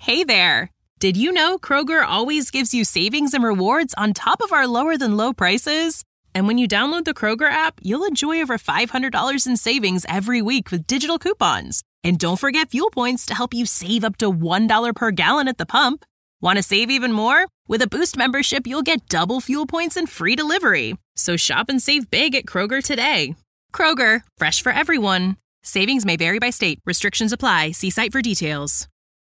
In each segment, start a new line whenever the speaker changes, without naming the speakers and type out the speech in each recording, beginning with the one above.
Hey there! Did you know Kroger always gives you savings and rewards on top of our lower-than-low prices? And when you download the Kroger app, you'll enjoy over $500 in savings every week with digital coupons. And don't forget fuel points to help you save up to $1 per gallon at the pump. Want to save even more? With a Boost membership, you'll get double fuel points and free delivery. So shop and save big at Kroger today. Kroger, fresh for everyone. Savings may vary by state. Restrictions apply. See site for details.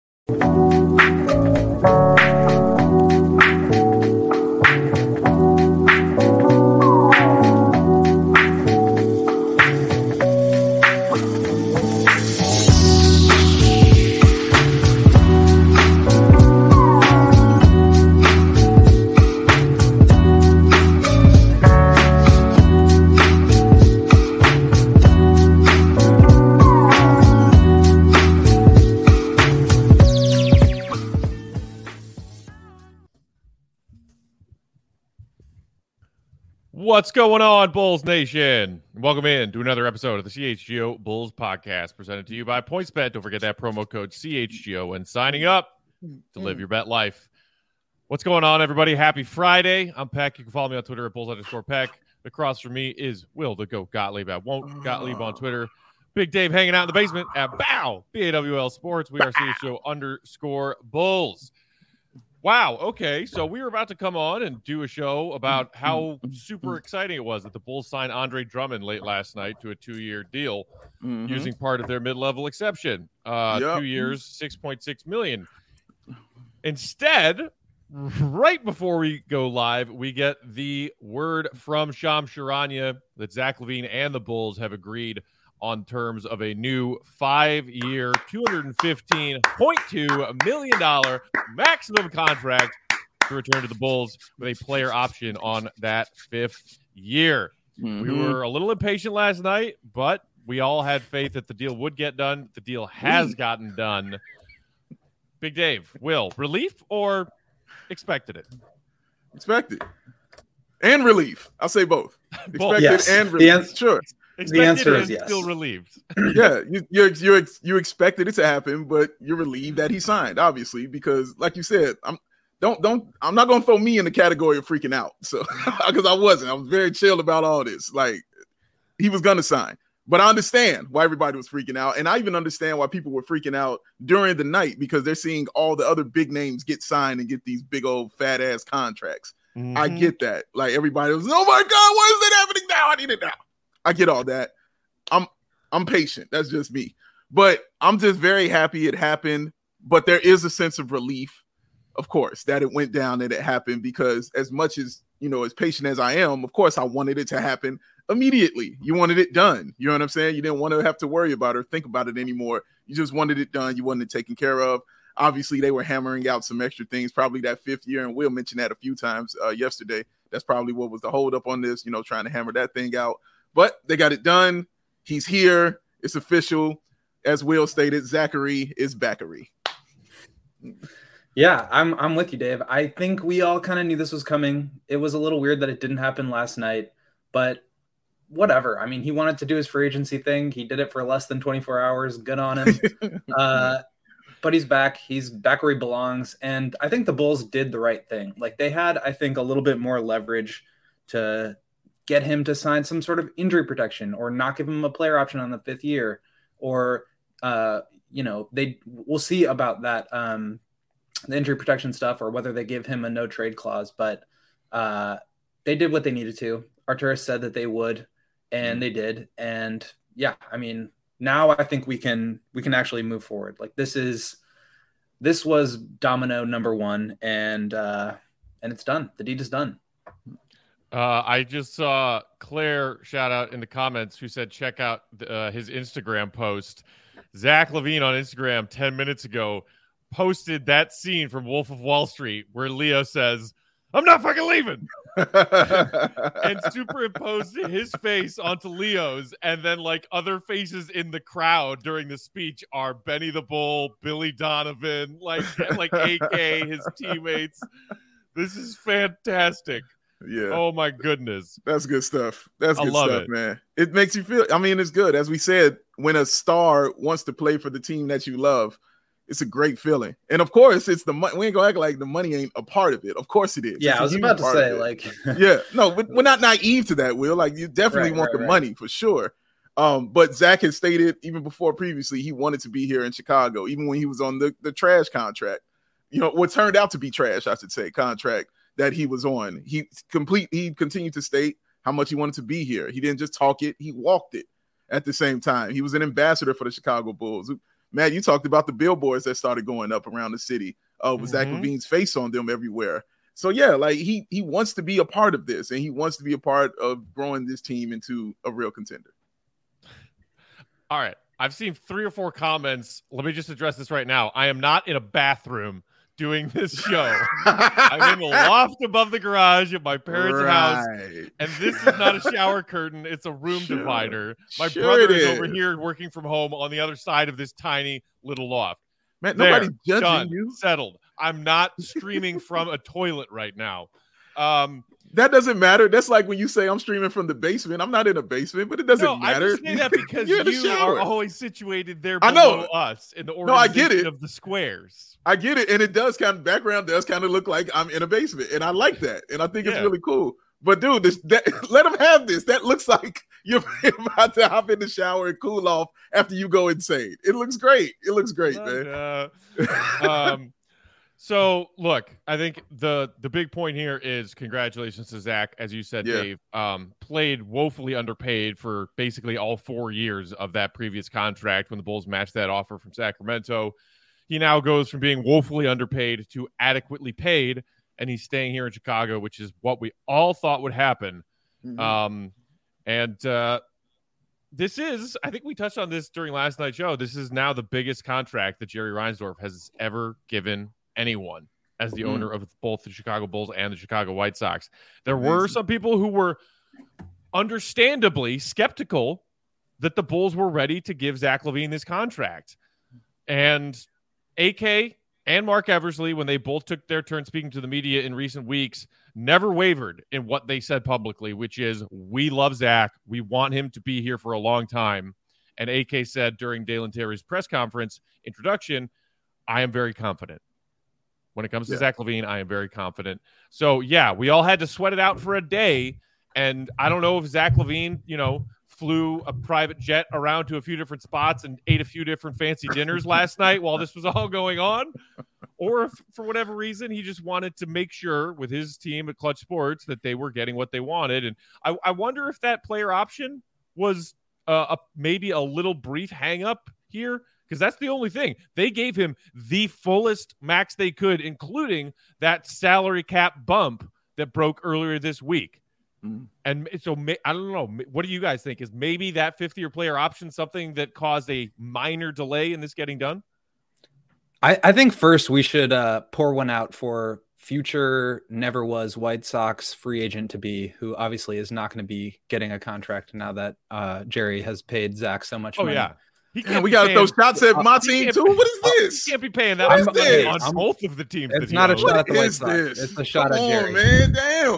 What's going on, Bulls Nation? Welcome in to another episode of the CHGO Bulls Podcast, presented to you by PointsBet. Don't forget that promo code CHGO when signing up to live your bet life. What's going on, everybody? Happy Friday. I'm Peck. You can follow me on Twitter at Bulls_Peck. Across from me is Will the Goat Gottlieb at Won't Gottlieb on Twitter. Big Dave hanging out in the basement at BOW, BAWL Sports. We are CHGO_Bulls. Wow. Okay. So we were about to come on and do a show about how super exciting it was that the Bulls signed Andre Drummond late last night to a 2-year deal using part of their mid-level exception. 2 years, $6.6 million. Instead, right before we go live, we get the word from Shams Charania that Zach LaVine and the Bulls have agreed on terms of a new 5-year, $215.2 million maximum contract to return to the Bulls with a player option on that 5th year. We were a little impatient last night, but we all had faith that the deal would get done. The deal has gotten done. Big Dave, Will, relief or expected it?
Expected. And relief. I'll say both. Expected
Yes.
and relief. Sure.
Expected
The answer
and
is yes.
still relieved.
Yeah, you expected it to happen, but you're relieved that he signed, obviously, because like you said, I'm not gonna throw me in the category of freaking out. So because I was very chill about all this. Like he was gonna sign. But I understand why everybody was freaking out. And I even understand why people were freaking out during the night because they're seeing all the other big names get signed and get these big old fat ass contracts. I get that. Like everybody was, oh my God, why is it happening now? I need it now. I get all that. I'm patient. That's just me. But I'm just very happy it happened. But there is a sense of relief, of course, that it went down and it happened because as much as, as patient as I am, of course, I wanted it to happen immediately. You wanted it done. You know what I'm saying? You didn't want to have to worry about or think about it anymore. You just wanted it done. You wanted it taken care of. Obviously, they were hammering out some extra things, probably that 5th year. And Will mentioned that a few times yesterday. That's probably what was the holdup on this, trying to hammer that thing out. But they got it done. He's here. It's official. As Will stated, Zachary is Backery.
Yeah, I'm with you, Dave. I think we all kind of knew this was coming. It was a little weird that it didn't happen last night, but whatever. I mean, he wanted to do his free agency thing. He did it for less than 24 hours. Good on him. But he's back. He's back where he belongs. And I think the Bulls did the right thing. Like they had, I think, a little bit more leverage to get him to sign some sort of injury protection or not give him a player option on the 5th year or, we'll see about that, the injury protection stuff or whether they give him a no trade clause, but they did what they needed to. Arturas said that they would, and they did. And yeah, I mean, now I think we can actually move forward. Like this was domino number 1 and it's done. The deed is done.
I just saw Claire shout out in the comments who said, check out his Instagram post. Zach LaVine on Instagram 10 minutes ago posted that scene from Wolf of Wall Street where Leo says, I'm not fucking leaving. And superimposed his face onto Leo's. And then like other faces in the crowd during the speech are Benny the Bull, Billy Donovan, like AK, his teammates. This is fantastic.
Yeah.
Oh my goodness.
That's good stuff. That's good
love
stuff,
it.
man. It makes you feel, it's good. As we said, when a star wants to play for the team that you love, It's a great feeling. And of course, it's the money. We ain't gonna act like the money ain't a part of it. Of course it is.
Yeah, I was about to say, like,
yeah, no, but we're not naive to that, Will. Like, you definitely want the money for sure. But Zach has stated even before previously he wanted to be here in Chicago, even when he was on the trash contract. What turned out to be trash, I should say, contract that he was on. He continued to state how much he wanted to be here. He didn't just talk it, he walked it at the same time. He was an ambassador for the Chicago Bulls. Matt, you talked about the billboards that started going up around the city with Zach LaVine's face on them everywhere. So, yeah, like he wants to be a part of this, and he wants to be a part of growing this team into a real contender.
All right. I've seen 3 or 4 comments. Let me just address this right now. I am not in a bathroom doing this show. I'm in the loft above the garage at my parents' house, and this is not a shower curtain. It's a room divider. My brother is over here working from home on the other side of this tiny little loft.
Man, nobody's judging you.
Settled. I'm not streaming from a toilet right now.
That doesn't matter. That's like when you say I'm streaming from the basement. I'm not in a basement, but it doesn't matter.
I just say that because you are always situated there
below
us in the organization of the squares.
I get it. And it does background does kind of look like I'm in a basement. And I like that. And I think it's really cool. But dude, let them have this. That looks like you're about to hop in the shower and cool off after you go insane. It looks great. It looks great, man.
So, look, I think the big point here is congratulations to Zach. As you said, Dave, played woefully underpaid for basically all 4 years of that previous contract when the Bulls matched that offer from Sacramento. He now goes from being woefully underpaid to adequately paid, and he's staying here in Chicago, which is what we all thought would happen. This is, I think we touched on this during last night's show, this is now the biggest contract that Jerry Reinsdorf has ever given anyone as the owner of both the Chicago Bulls and the Chicago White Sox. There were some people who were understandably skeptical that the Bulls were ready to give Zach LaVine this contract. And AK and Mark Eversley, when they both took their turn speaking to the media in recent weeks, never wavered in what they said publicly, which is, we love Zach. We want him to be here for a long time. And AK said during Dalen Terry's press conference introduction, I am very confident. When it comes to Zach LaVine, I am very confident. So, yeah, we all had to sweat it out for a day. And I don't know if Zach LaVine, flew a private jet around to a few different spots and ate a few different fancy dinners last night while this was all going on. Or if, for whatever reason, he just wanted to make sure with his team at Clutch Sports that they were getting what they wanted. And I wonder if that player option was maybe a little brief hang-up here. Because that's the only thing. They gave him the fullest max they could, including that salary cap bump that broke earlier this week. And so I don't know. What do you guys think? Is maybe that 50-year player option something that caused a minor delay in this getting done?
I think first we should pour one out for future never was White Sox free agent to be, who obviously is not going to be getting a contract now that Jerry has paid Zach so much money.
Yeah. We got to throw shots at my team, too. What is this?
He can't be paying that much money on both of the teams.
It's not a shot at the White Sox. It's a shot at Jerry.
Man, damn.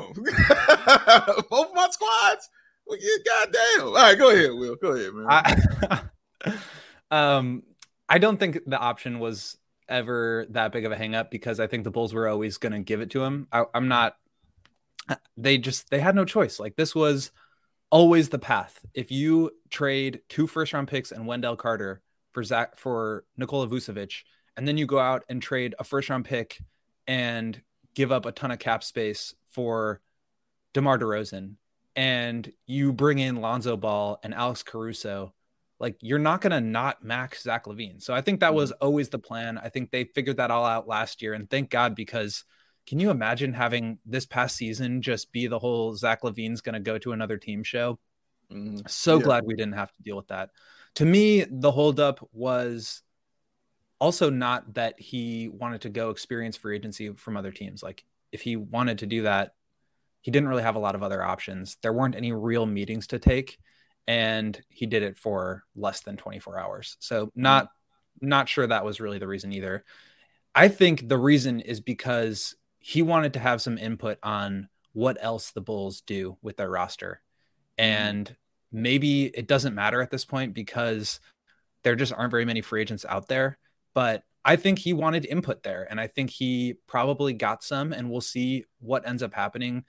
Both my squads? Goddamn. All right, go ahead, Will. Go ahead, man.
I don't think the option was ever that big of a hang-up because I think the Bulls were always going to give it to him. I'm not – they had no choice. Like, this was – always the path. If you trade 2 first-round picks and Wendell Carter for Nikola Vucevic, and then you go out and trade a first-round pick and give up a ton of cap space for DeMar DeRozan, and you bring in Lonzo Ball and Alex Caruso, like, you're not going to not max Zach LaVine. So I think that was always the plan. I think they figured that all out last year, and thank God, because can you imagine having this past season just be the whole Zach LaVine's going to go to another team show? Glad we didn't have to deal with that. To me, the holdup was also not that he wanted to go experience free agency from other teams. Like, if he wanted to do that, he didn't really have a lot of other options. There weren't any real meetings to take, and he did it for less than 24 hours. So not sure that was really the reason either. I think the reason is because he wanted to have some input on what else the Bulls do with their roster. And maybe it doesn't matter at this point because there just aren't very many free agents out there. But I think he wanted input there, and I think he probably got some, and we'll see what ends up happening.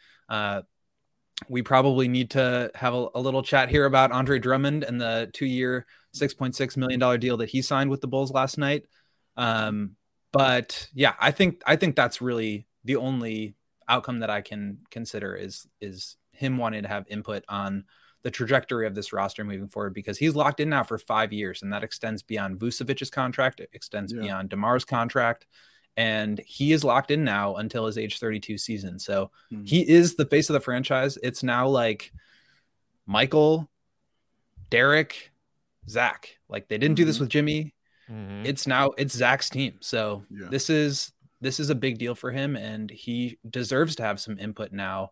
We probably need to have a little chat here about Andre Drummond and the 2-year, $6.6 million deal that he signed with the Bulls last night. But yeah, I think that's really the only outcome that I can consider is him wanting to have input on the trajectory of this roster moving forward, because he's locked in now for 5 years, and that extends beyond Vucevic's contract. It extends beyond DeMar's contract, and he is locked in now until his age 32 season. So he is the face of the franchise. It's now like Michael, Derek, Zach. Like, they didn't do this with Jimmy. It's Zach's team. So this is a big deal for him, and he deserves to have some input now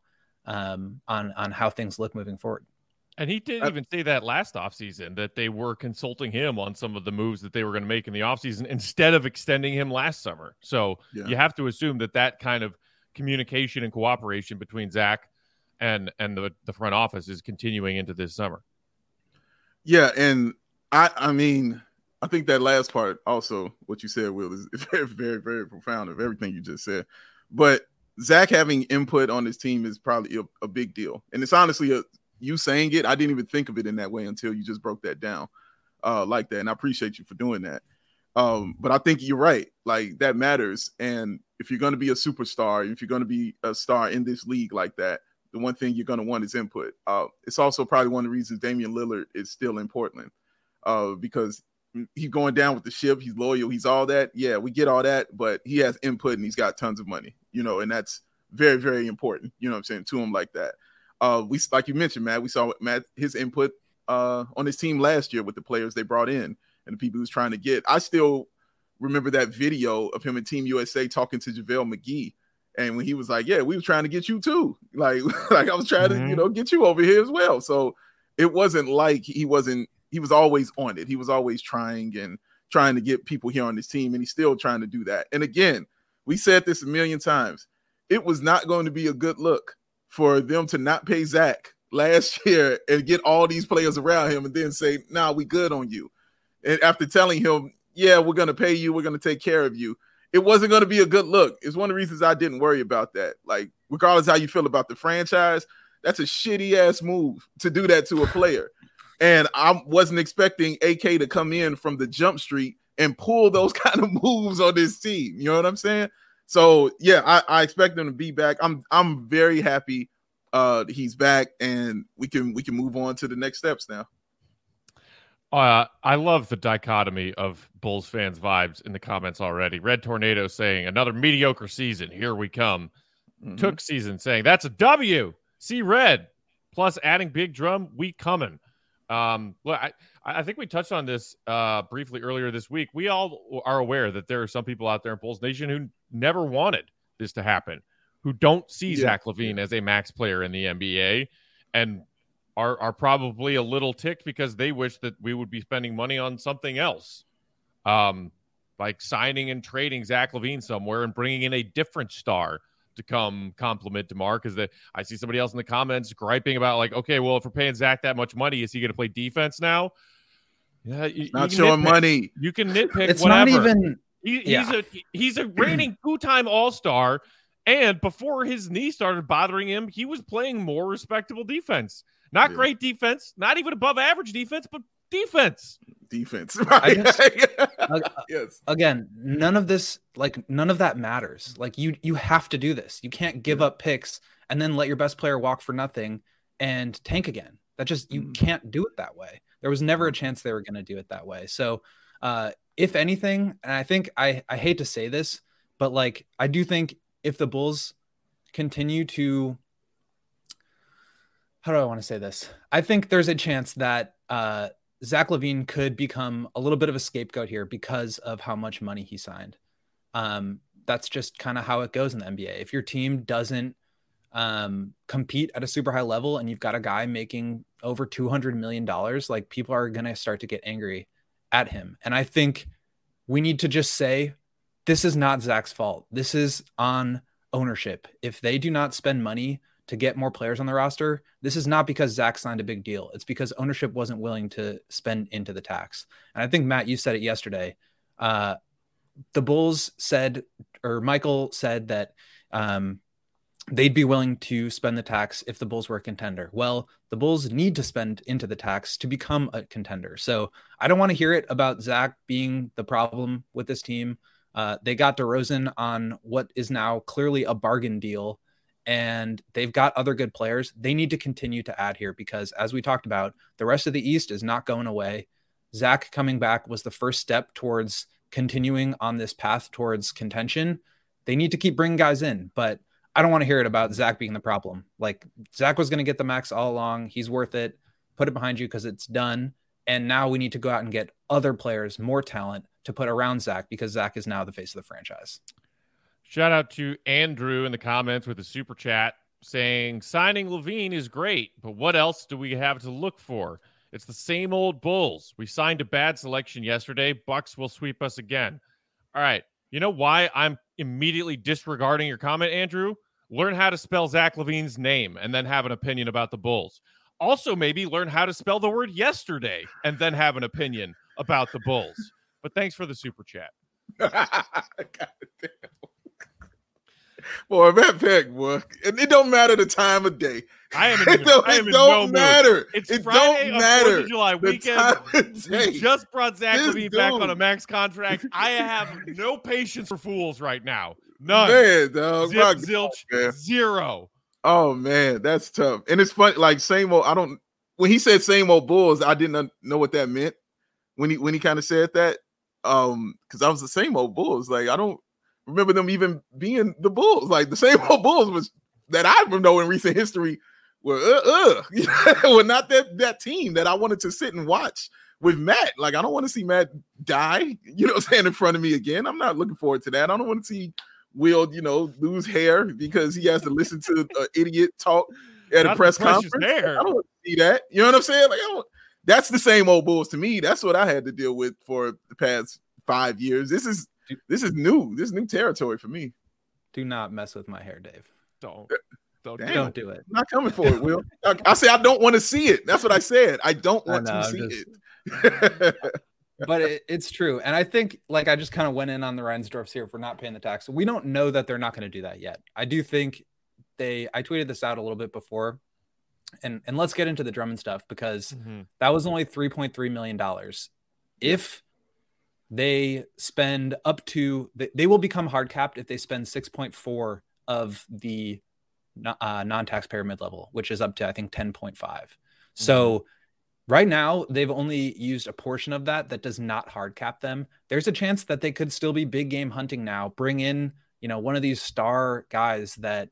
on how things look moving forward.
And he did even say that last offseason, that they were consulting him on some of the moves that they were going to make in the offseason instead of extending him last summer. So you have to assume that kind of communication and cooperation between Zach and the front office is continuing into this summer.
Yeah, and I mean, I think that last part also, what you said, Will, is very, very, very profound of everything you just said. But Zach having input on his team is probably a big deal. And it's honestly you saying it, I didn't even think of it in that way until you just broke that down like that. And I appreciate you for doing that. But I think you're right. Like, that matters. And if you're going to be a superstar, if you're going to be a star in this league like that, the one thing you're going to want is input. It's also probably one of the reasons Damian Lillard is still in Portland, because he's going down with the ship. He's loyal. He's all that. Yeah, we get all that, but he has input and he's got tons of money, and that's very, very important, what I'm saying, to him like that. We, like you mentioned, Matt, we saw his input on his team last year with the players they brought in and the people he was trying to get. I still remember that video of him and Team USA talking to JaVale McGee. And when he was like, yeah, we were trying to get you too. Like I was trying to, get you over here as well. So it wasn't like he was always on it. He was always trying to get people here on this team. And he's still trying to do that. And again, we said this a million times. It was not going to be a good look for them to not pay Zach last year and get all these players around him and then say, nah, we good on you. And after telling him, yeah, we're going to pay you, we're going to take care of you, it wasn't going to be a good look. It's one of the reasons I didn't worry about that. Like, regardless how you feel about the franchise, that's a shitty ass move to do that to a player. And I wasn't expecting AK to come in from the jump street and pull those kind of moves on this team. You know what I'm saying? So yeah, I expect him to be back. I'm very happy he's back, and we can move on to the next steps now.
I love the dichotomy of Bulls fans' vibes in the comments already. Red Tornado saying, another mediocre season. Here we come. Took season saying, that's a W. See red. Plus adding big drum, we coming. Look, I think we touched on this briefly earlier this week. We all are aware that there are some people out there in Bulls Nation who never wanted this to happen, who don't see Zach LaVine as a max player in the NBA, and are probably a little ticked because they wish that we would be spending money on something else, like signing and trading Zach LaVine somewhere and bringing in a different star to come compliment DeMar, because I see somebody else in the comments griping about, like, okay, well, if we're paying Zach that much money, is he going to play defense now? Yeah,
not showing money.
You can nitpick.
It's
whatever.
Not even.
He's a reigning two-time All-Star, and before his knee started bothering him, he was playing more respectable defense. Not great defense, not even above average defense, but defense.
Right?
Yes. Again, none of that matters. Like, you have to do this. You can't give up picks and then let your best player walk for nothing and tank again. That just, you can't do it that way. There was never a chance they were going to do it that way. So, if anything, and I think I hate to say this, but like, I do think if the Bulls continue to, how do I want to say this? I think there's a chance that Zach LaVine could become a little bit of a scapegoat here because of how much money he signed. That's just kind of how it goes in the NBA. If your team doesn't compete at a super high level and you've got a guy making over $200 million, like, people are going to start to get angry at him. And I think we need to just say, this is not Zach's fault. This is on ownership. If they do not spend money to get more players on the roster, this is not because Zach signed a big deal. It's because ownership wasn't willing to spend into the tax. And I think, Matt, you said it yesterday. the Bulls said, or Michael said that they'd be willing to spend the tax if the Bulls were a contender. Well, the Bulls need to spend into the tax to become a contender. So I don't want to hear it about Zach being the problem with this team. They got DeRozan on what is now clearly a bargain deal, and they've got other good players. They need to continue to add here because, as we talked about, the rest of the East is not going away. Zach coming back was the first step towards continuing on this path towards contention. They need to keep bringing guys in, but I don't want to hear it about Zach being the problem. Like, Zach was going to get the max all along. He's worth it. Put it behind you because it's done. And now we need to go out and get other players, more talent to put around Zach because Zach is now the face of the franchise.
Shout out to Andrew in the comments with a super chat saying signing LaVine is great, but what else do we have to look for? It's the same old Bulls. We signed a bad selection yesterday. Bucks will sweep us again. All right. You know why I'm immediately disregarding your comment, Andrew? Learn how to spell Zach LaVine's name and then have an opinion about the Bulls. Also, maybe learn how to spell the word yesterday and then have an opinion about the Bulls. But thanks for the super chat.
Boy, Matt Peck, boy. It don't matter the time of day.
It don't
matter.
It's
it
Friday
don't matter.
4th of July weekend. We just brought Zach LaVine back on a max contract. I have no patience for fools right now. None.
Man, dog.
Zip, zilch,
man.
Zero.
Oh, man, that's tough. And it's funny, like, same old, when he said same old Bulls, I didn't know what that meant when he kind of said that. Because I was the same old Bulls. Like, I don't remember them even being the Bulls. Like, the same old Bulls was that I know in recent history were were not that team that I wanted to sit and watch with Matt. Like, I don't want to see Matt die, stand in front of me again. I'm not looking forward to that. I don't want to see Will, lose hair because he has to listen to an idiot talk at a press conference. I don't want to see that. You know what I'm saying? Like, that's the same old Bulls to me. That's what I had to deal with for the past 5 years. This is new. This is new territory for me.
Do not mess with my hair, Dave.
Don't do it.
I'm not coming for it, Will. I say I don't want to see it. That's what I said. I don't want to see it.
But it's true. And I think, like, I just kind of went in on the Reinsdorfs here for not paying the tax. We don't know that they're not going to do that yet. I do think I tweeted this out a little bit before. And let's get into the Drummond stuff because that was only $3.3 million. If they spend up to, they will become hard capped if they spend 6.4 of the non-taxpayer mid-level, which is up to, I think, 10.5. So right now, they've only used a portion of that does not hard cap them. There's a chance that they could still be big game hunting now, bring in, one of these star guys that,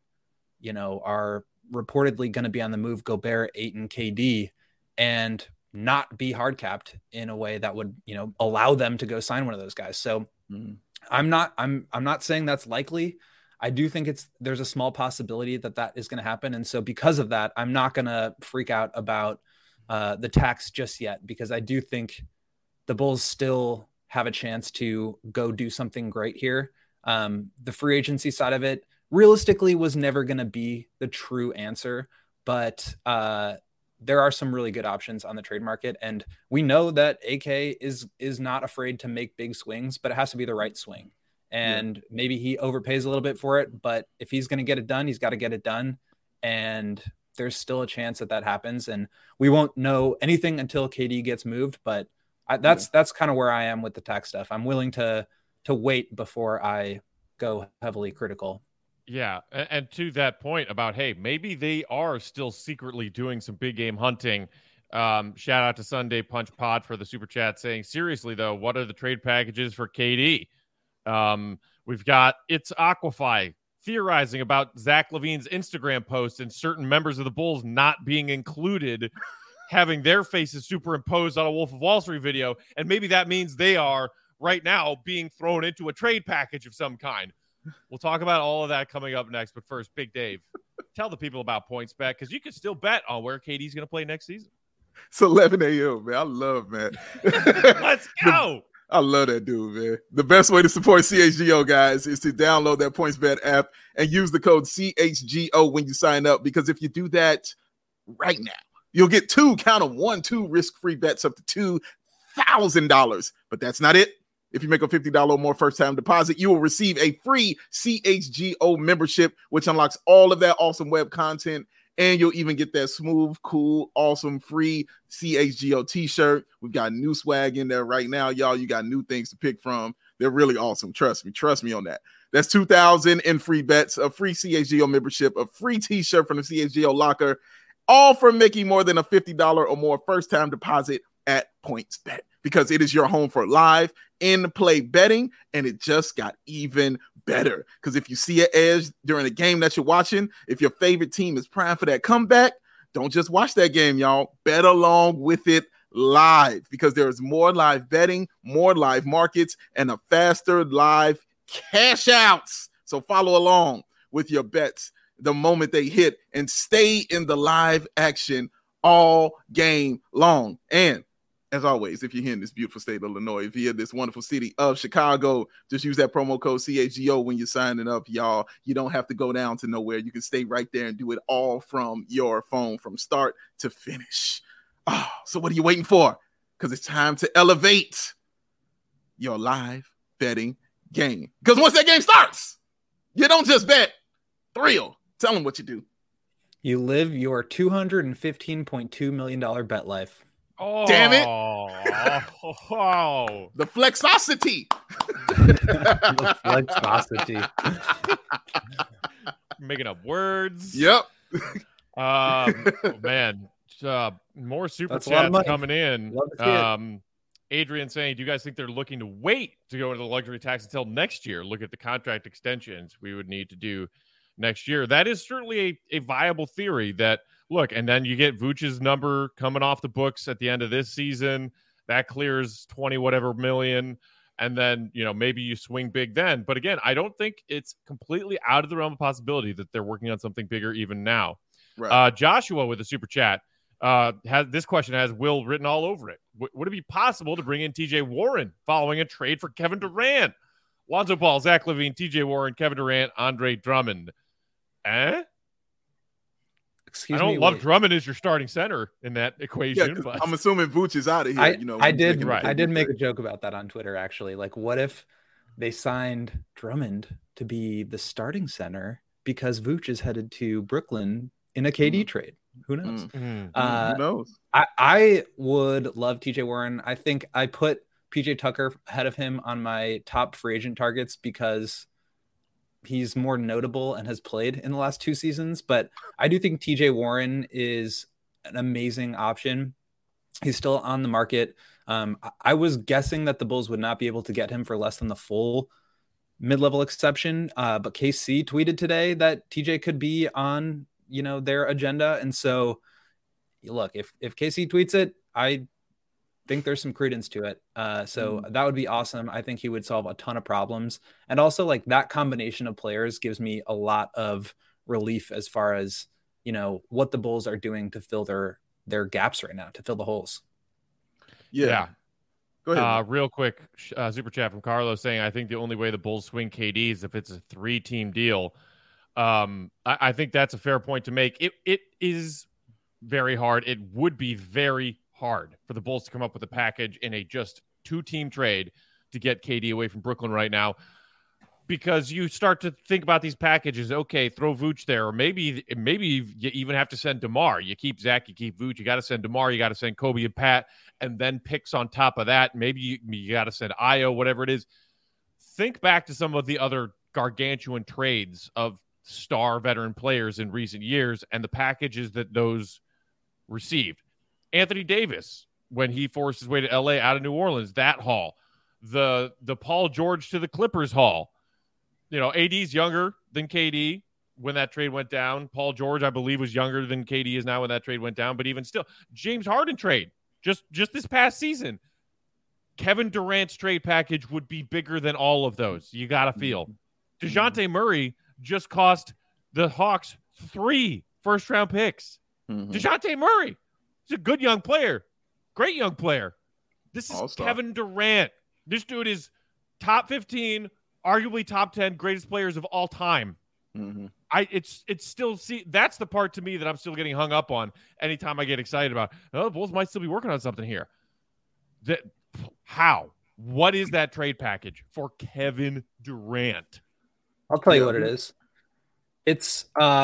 are reportedly going to be on the move, Gobert, Ayton, KD, and not be hard capped in a way that would, allow them to go sign one of those guys. So I'm not saying that's likely. I do think there's a small possibility that is going to happen. And so because of that, I'm not going to freak out about the tax just yet, because I do think the Bulls still have a chance to go do something great here. The free agency side of it realistically was never going to be the true answer, but there are some really good options on the trade market. And we know that AK is not afraid to make big swings, but it has to be the right swing. And maybe he overpays a little bit for it, but if he's going to get it done, he's got to get it done. And there's still a chance that happens. And we won't know anything until KD gets moved, but that's kind of where I am with the tax stuff. I'm willing to wait before I go heavily critical.
Yeah. And to that point about, hey, maybe they are still secretly doing some big game hunting. Shout out to Sunday Punch Pod for the super chat saying, seriously though, what are the trade packages for KD? We've got It's Aquify theorizing about Zach LaVine's Instagram post and certain members of the Bulls not being included, having their faces superimposed on a Wolf of Wall Street video. And maybe that means they are right now being thrown into a trade package of some kind. We'll talk about all of that coming up next. But first, Big Dave, tell the people about PointsBet, because you can still bet on where KD's going to play next season.
It's 11 a.m., man. I love, man.
Let's go.
I love that dude, man. The best way to support CHGO, guys, is to download that PointsBet app and use the code CHGO when you sign up, because if you do that right now, you'll get two risk-free bets up to $2,000. But that's not it. If you make a $50 or more first-time deposit, you will receive a free CHGO membership, which unlocks all of that awesome web content. And you'll even get that smooth, cool, awesome, free CHGO t-shirt. We've got new swag in there right now, y'all. You got new things to pick from. They're really awesome. Trust me on that. That's $2,000 in free bets, a free CHGO membership, a free t-shirt from the CHGO locker, all for making more than a $50 or more first-time deposit at PointsBet, because it is your home for live in-play betting, and it just got even better. Because if you see an edge during a game that you're watching, if your favorite team is primed for that comeback, don't just watch that game, y'all. Bet along with it live, because there is more live betting, more live markets, and a faster live cash outs. So follow along with your bets the moment they hit and stay in the live action all game long. And as always, if you're here in this beautiful state of Illinois, via this wonderful city of Chicago, just use that promo code CHGO when you're signing up, y'all. You don't have to go down to nowhere. You can stay right there and do it all from your phone, from start to finish. Oh, so what are you waiting for? Because it's time to elevate your live betting game. Because once that game starts, you don't just bet. Thrill. Tell them what you do.
You live your $215.2 million bet life.
Oh,
damn it.
Wow.
The flexosity.
The flexosity.
Making up words.
Yep.
Man. More super
That's a lot of
chats
money.
coming in.
Love to see it.
Adrian saying, do you guys think they're looking to wait to go into the luxury tax until next year? Look at the contract extensions we would need to do next year. That is certainly a viable theory that, look, and then you get Vooch's number coming off the books at the end of this season. That clears 20 whatever million. And then, maybe you swing big then. But again, I don't think it's completely out of the realm of possibility that they're working on something bigger even now.
Right.
Joshua with a super chat this question has Will written all over it. Would it be possible to bring in TJ Warren following a trade for Kevin Durant? Lonzo Ball, Zach LaVine, TJ Warren, Kevin Durant, Andre Drummond.
Excuse
me. I
me.
don't love Drummond as your starting center in that equation.
Yeah,
but
I'm assuming Vooch is out of here.
I did make a joke about that on Twitter, actually. Like, what if they signed Drummond to be the starting center because Vooch is headed to Brooklyn in a KD trade? Who knows?
Who knows?
I would love TJ Warren. I think I put PJ Tucker ahead of him on my top free agent targets because he's more notable and has played in the last 2 seasons. But I do think TJ Warren is an amazing option. He's still on the market. I was guessing that the Bulls would not be able to get him for less than the full mid-level exception. But KC tweeted today that TJ could be on their agenda. And so look, if KC tweets it, I think there's some credence to it. So that would be awesome. I think he would solve a ton of problems. And also, like, that combination of players gives me a lot of relief as far as, what the Bulls are doing to fill their gaps right now, to fill the holes.
Yeah. Go ahead.
Real quick, super chat from Carlos saying, I think the only way the Bulls swing KD is if it's a 3-team deal. I think that's a fair point to make. It is very hard. It would be very hard for the Bulls to come up with a package in a just 2-team trade to get KD away from Brooklyn right now, because you start to think about these packages. Okay, throw Vooch there, or maybe you even have to send DeMar. You keep Zach, you keep Vooch. You got to send DeMar. You got to send Kobe and Pat, and then picks on top of that. Maybe you got to send Ayo, whatever it is. Think back to some of the other gargantuan trades of star veteran players in recent years and the packages that those received. Anthony Davis, when he forced his way to LA out of New Orleans, that haul. The Paul George to the Clippers haul. AD's younger than KD when that trade went down. Paul George, I believe, was younger than KD is now when that trade went down. But even still, James Harden trade just this past season. Kevin Durant's trade package would be bigger than all of those. You got to feel. DeJounte Murray just cost the Hawks 3 first-round picks. DeJounte Murray is a good young player. Great young player. This is
All-star.
Kevin Durant. This dude is top 15, arguably top 10 greatest players of all time. It's still, that's the part to me that I'm still getting hung up on anytime I get excited about, the Bulls might still be working on something here. How? What is that trade package for Kevin Durant?
I'll tell you what it is. It's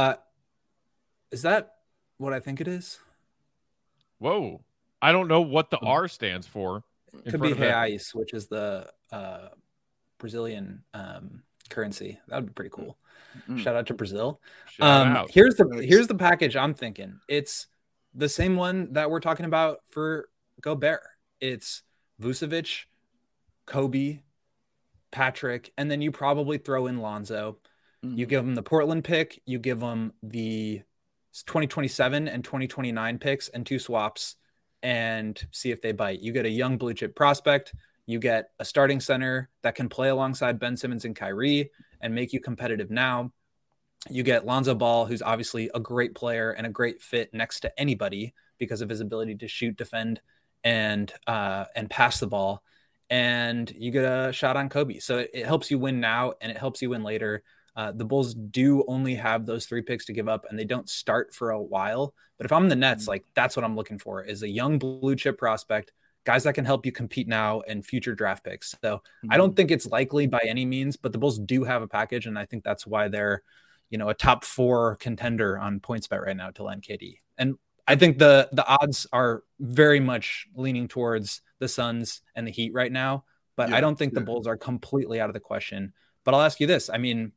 is that what I think it is?
Whoa. I don't know what the R stands for.
It could be reais, which is the Brazilian currency. That would be pretty cool. Shout out to Brazil. Here's the package I'm thinking. It's the same one that we're talking about for Gobert. It's Vucevic, Kobe, Patrick, and then you probably throw in Lonzo. You give them the Portland pick. You give them the 2027 and 2029 picks and 2 swaps and see if they bite. You get a young blue chip prospect. You get a starting center that can play alongside Ben Simmons and Kyrie and make you competitive now. You get Lonzo Ball, who's obviously a great player and a great fit next to anybody because of his ability to shoot, defend, and pass the ball. And you get a shot on Kobe. So it helps you win now and it helps you win later. The Bulls do only have those 3 picks to give up and they don't start for a while. But if I'm the Nets, like that's what I'm looking for is a young blue chip prospect, guys that can help you compete now and future draft picks. So I don't think it's likely by any means, but the Bulls do have a package. And I think that's why they're, a top 4 contender on PointsBet right now to land KD. And I think the odds are very much leaning towards the Suns and the Heat right now, but I don't think the Bulls are completely out of the question. But I'll ask you this. I mean,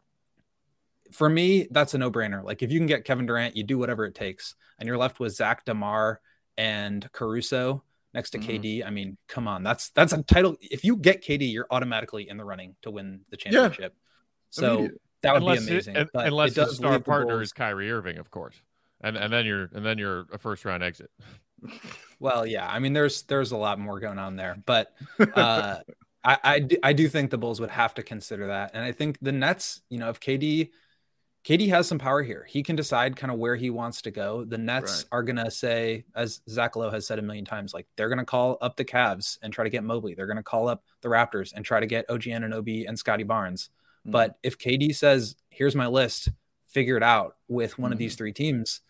for me, that's a no-brainer. Like if you can get Kevin Durant, you do whatever it takes. And you're left with Zach DeMar and Caruso next to KD. I mean, come on. That's a title. If you get KD, you're automatically in the running to win the championship. So that would be amazing.
Unless the star partner is Kyrie Irving, of course. And then you're a first round exit.
Well, yeah. I mean, there's a lot more going on there. But I do think the Bulls would have to consider that. And I think the Nets, if KD has some power here. He can decide kind of where he wants to go. The Nets are going to say, as Zach Lowe has said a million times, like they're going to call up the Cavs and try to get Mobley. They're going to call up the Raptors and try to get OG Anunoby and Scotty Barnes. But if KD says, here's my list, figure it out with one of these 3 teams,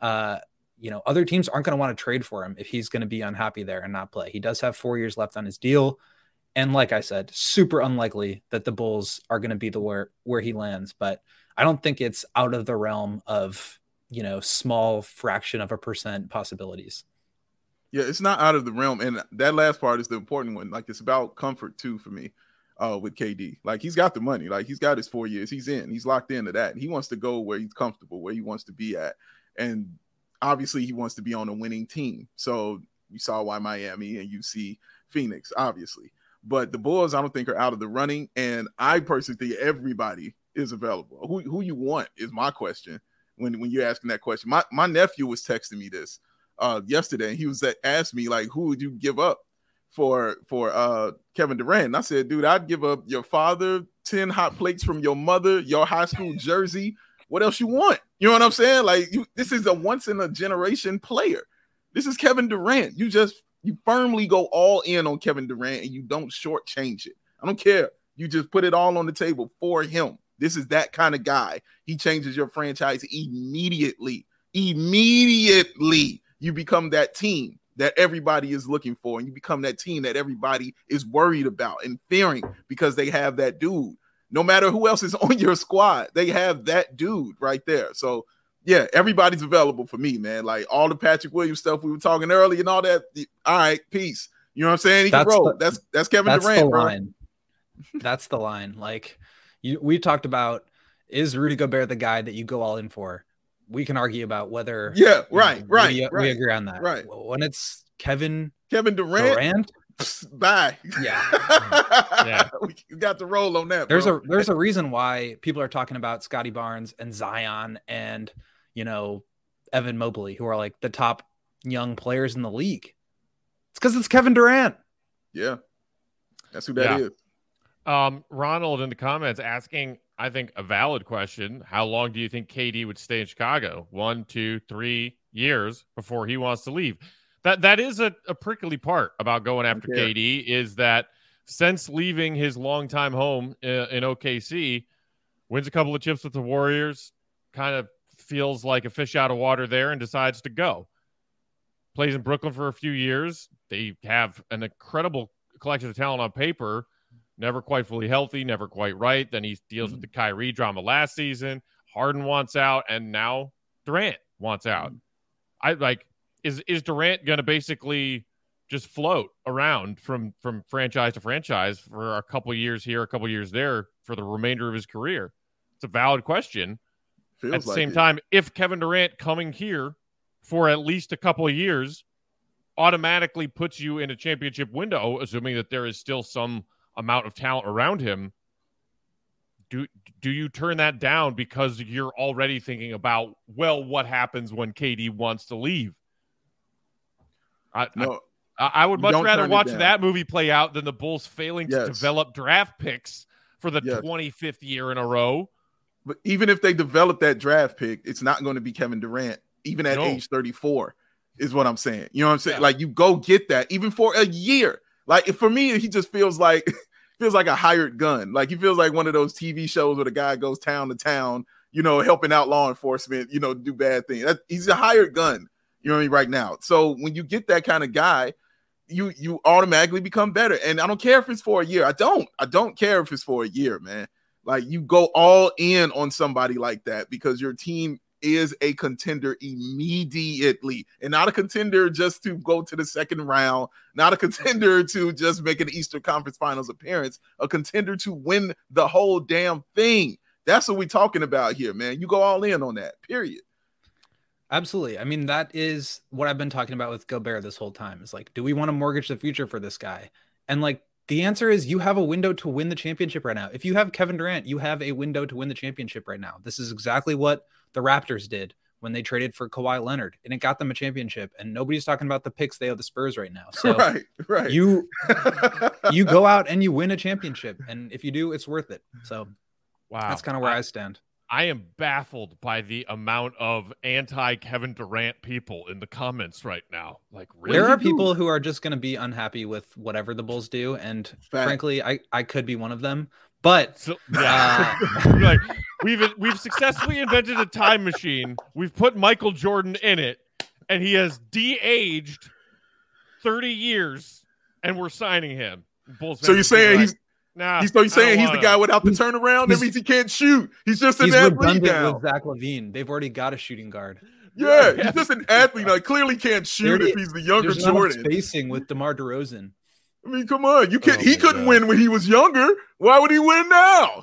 other teams aren't going to want to trade for him if he's going to be unhappy there and not play. He does have 4 years left on his deal. And like I said, super unlikely that the Bulls are going to be where he lands. But I don't think it's out of the realm of, small fraction of a % possibilities.
Yeah, it's not out of the realm. And that last part is the important one. Like it's about comfort too for me with KD. Like he's got the money. Like he's got his 4 years. He's locked into that. He wants to go where he's comfortable, where he wants to be at. And obviously he wants to be on a winning team. So you saw why Miami and you see Phoenix, obviously. But the Bulls, I don't think, are out of the running. And I personally think everybody is available. Who you want is my question when you're asking that question. My nephew was texting me this yesterday, and he was asked me, like, who would you give up for Kevin Durant? And I said, dude, I'd give up your father, 10 hot plates from your mother, your high school jersey. What else you want? You know what I'm saying? Like, this is a once-in-a-generation player. This is Kevin Durant. You firmly go all in on Kevin Durant and you don't shortchange it. I don't care. You just put it all on the table for him. This is that kind of guy. He changes your franchise immediately. Immediately, you become that team that everybody is looking for, and you become that team that everybody is worried about and fearing because they have that dude. No matter who else is on your squad, they have that dude right there. So, yeah, everybody's available for me, man. Like all the Patrick Williams stuff we were talking earlier and all that. All right, peace. You know what I'm saying? He can roll. That's Kevin Durant, bro.
That's the line. Like we talked about, is Rudy Gobert the guy that you go all in for? We can argue about whether. Yeah, right. We agree on that.
Right.
When it's Kevin
Durant. Bye.
Yeah.
We got the roll on that.
There's a reason why people are talking about Scotty Barnes and Zion and Evan Mobley, who are like the top young players in the league. It's because it's Kevin Durant.
Yeah, that's who that is.
Ronald in the comments asking, I think, a valid question. How long do you think KD would stay in Chicago? 1, 2, 3 years before he wants to leave. That is a prickly part about going after KD is that since leaving his longtime home in OKC, wins a couple of chips with the Warriors, kind of feels like a fish out of water there and decides to go. Plays in Brooklyn for a few years. They have an incredible collection of talent on paper, never quite fully healthy, never quite right. Then he deals with the Kyrie drama last season. Harden wants out, and now Durant wants out. Is Durant going to basically just float around from franchise to franchise for a couple years here, a couple years there for the remainder of his career? It's a valid question. At the same time, if Kevin Durant coming here for at least a couple of years automatically puts you in a championship window, assuming that there is still some amount of talent around him, do you turn that down because you're already thinking about, well, what happens when KD wants to leave? I would much rather watch that movie play out than the Bulls failing to develop draft picks for the 25th year in a row.
But even if they develop that draft pick, it's not going to be Kevin Durant, even at age 34, is what I'm saying. You know what I'm saying? Like, you go get that, even for a year. Like, for me, he just feels like a hired gun. Like, he feels like one of those TV shows where the guy goes town to town, you know, helping out law enforcement, you know, do bad things. He's a hired gun, you know what I mean, right now. So when you get that kind of guy, you automatically become better. And I don't care if it's for a year. I don't care if it's for a year, man. Like, you go all in on somebody like that because your team is a contender immediately, and not a contender just to go to the second round, not a contender to just make an Eastern Conference Finals appearance, a contender to win the whole damn thing. That's what we're talking about here, man. You go all in on that, period.
Absolutely. I mean, that is what I've been talking about with Gobert this whole time. Is like, do we want to mortgage the future for this guy? And like, the answer is you have a window to win the championship right now. If you have Kevin Durant, you have a window to win the championship right now. This is exactly what the Raptors did when they traded for Kawhi Leonard, and it got them a championship. And nobody's talking about the picks they owe the Spurs right now. So
right.
You go out and you win a championship. And if you do, it's worth it. So that's kind of where I stand.
I am baffled by the amount of anti-Kevin Durant people in the comments right now. Like, really?
There are people who are just going to be unhappy with whatever the Bulls do, and frankly, I could be one of them. But
like, we've successfully invented a time machine. We've put Michael Jordan in it, and he has de-aged 30 years, and we're signing him. Bulls
so you're saying
he's
the guy without the turnaround? That means he can't shoot. He's just an athlete now.
With Zach LaVine. They've already got a shooting guard.
Yeah, he's just an athlete. Like, clearly can't shoot if he's the younger Jordan.
Spacing with DeMar DeRozan.
I mean, come on. You can't. He couldn't win when he was younger. Why would he win now?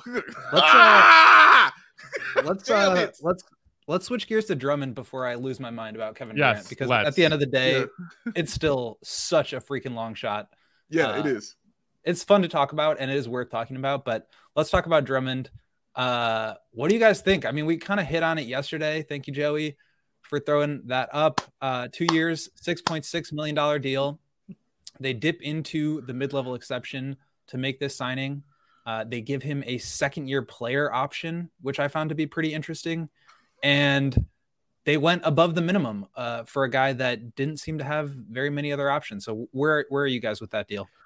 Let's switch gears to Drummond before I lose my mind about Kevin Durant, because at the end of the day, it's still such a freaking long shot.
Yeah, it is.
It's fun to talk about, and it is worth talking about, but let's talk about Drummond. What do you guys think? I mean, we kind of hit on it yesterday. Thank you, Joey, for throwing that up. 2 years, $6.6 million deal. They dip into the mid-level exception to make this signing. They give him a second-year player option, which I found to be pretty interesting. And they went above the minimum for a guy that didn't seem to have very many other options. So where are you guys with that deal?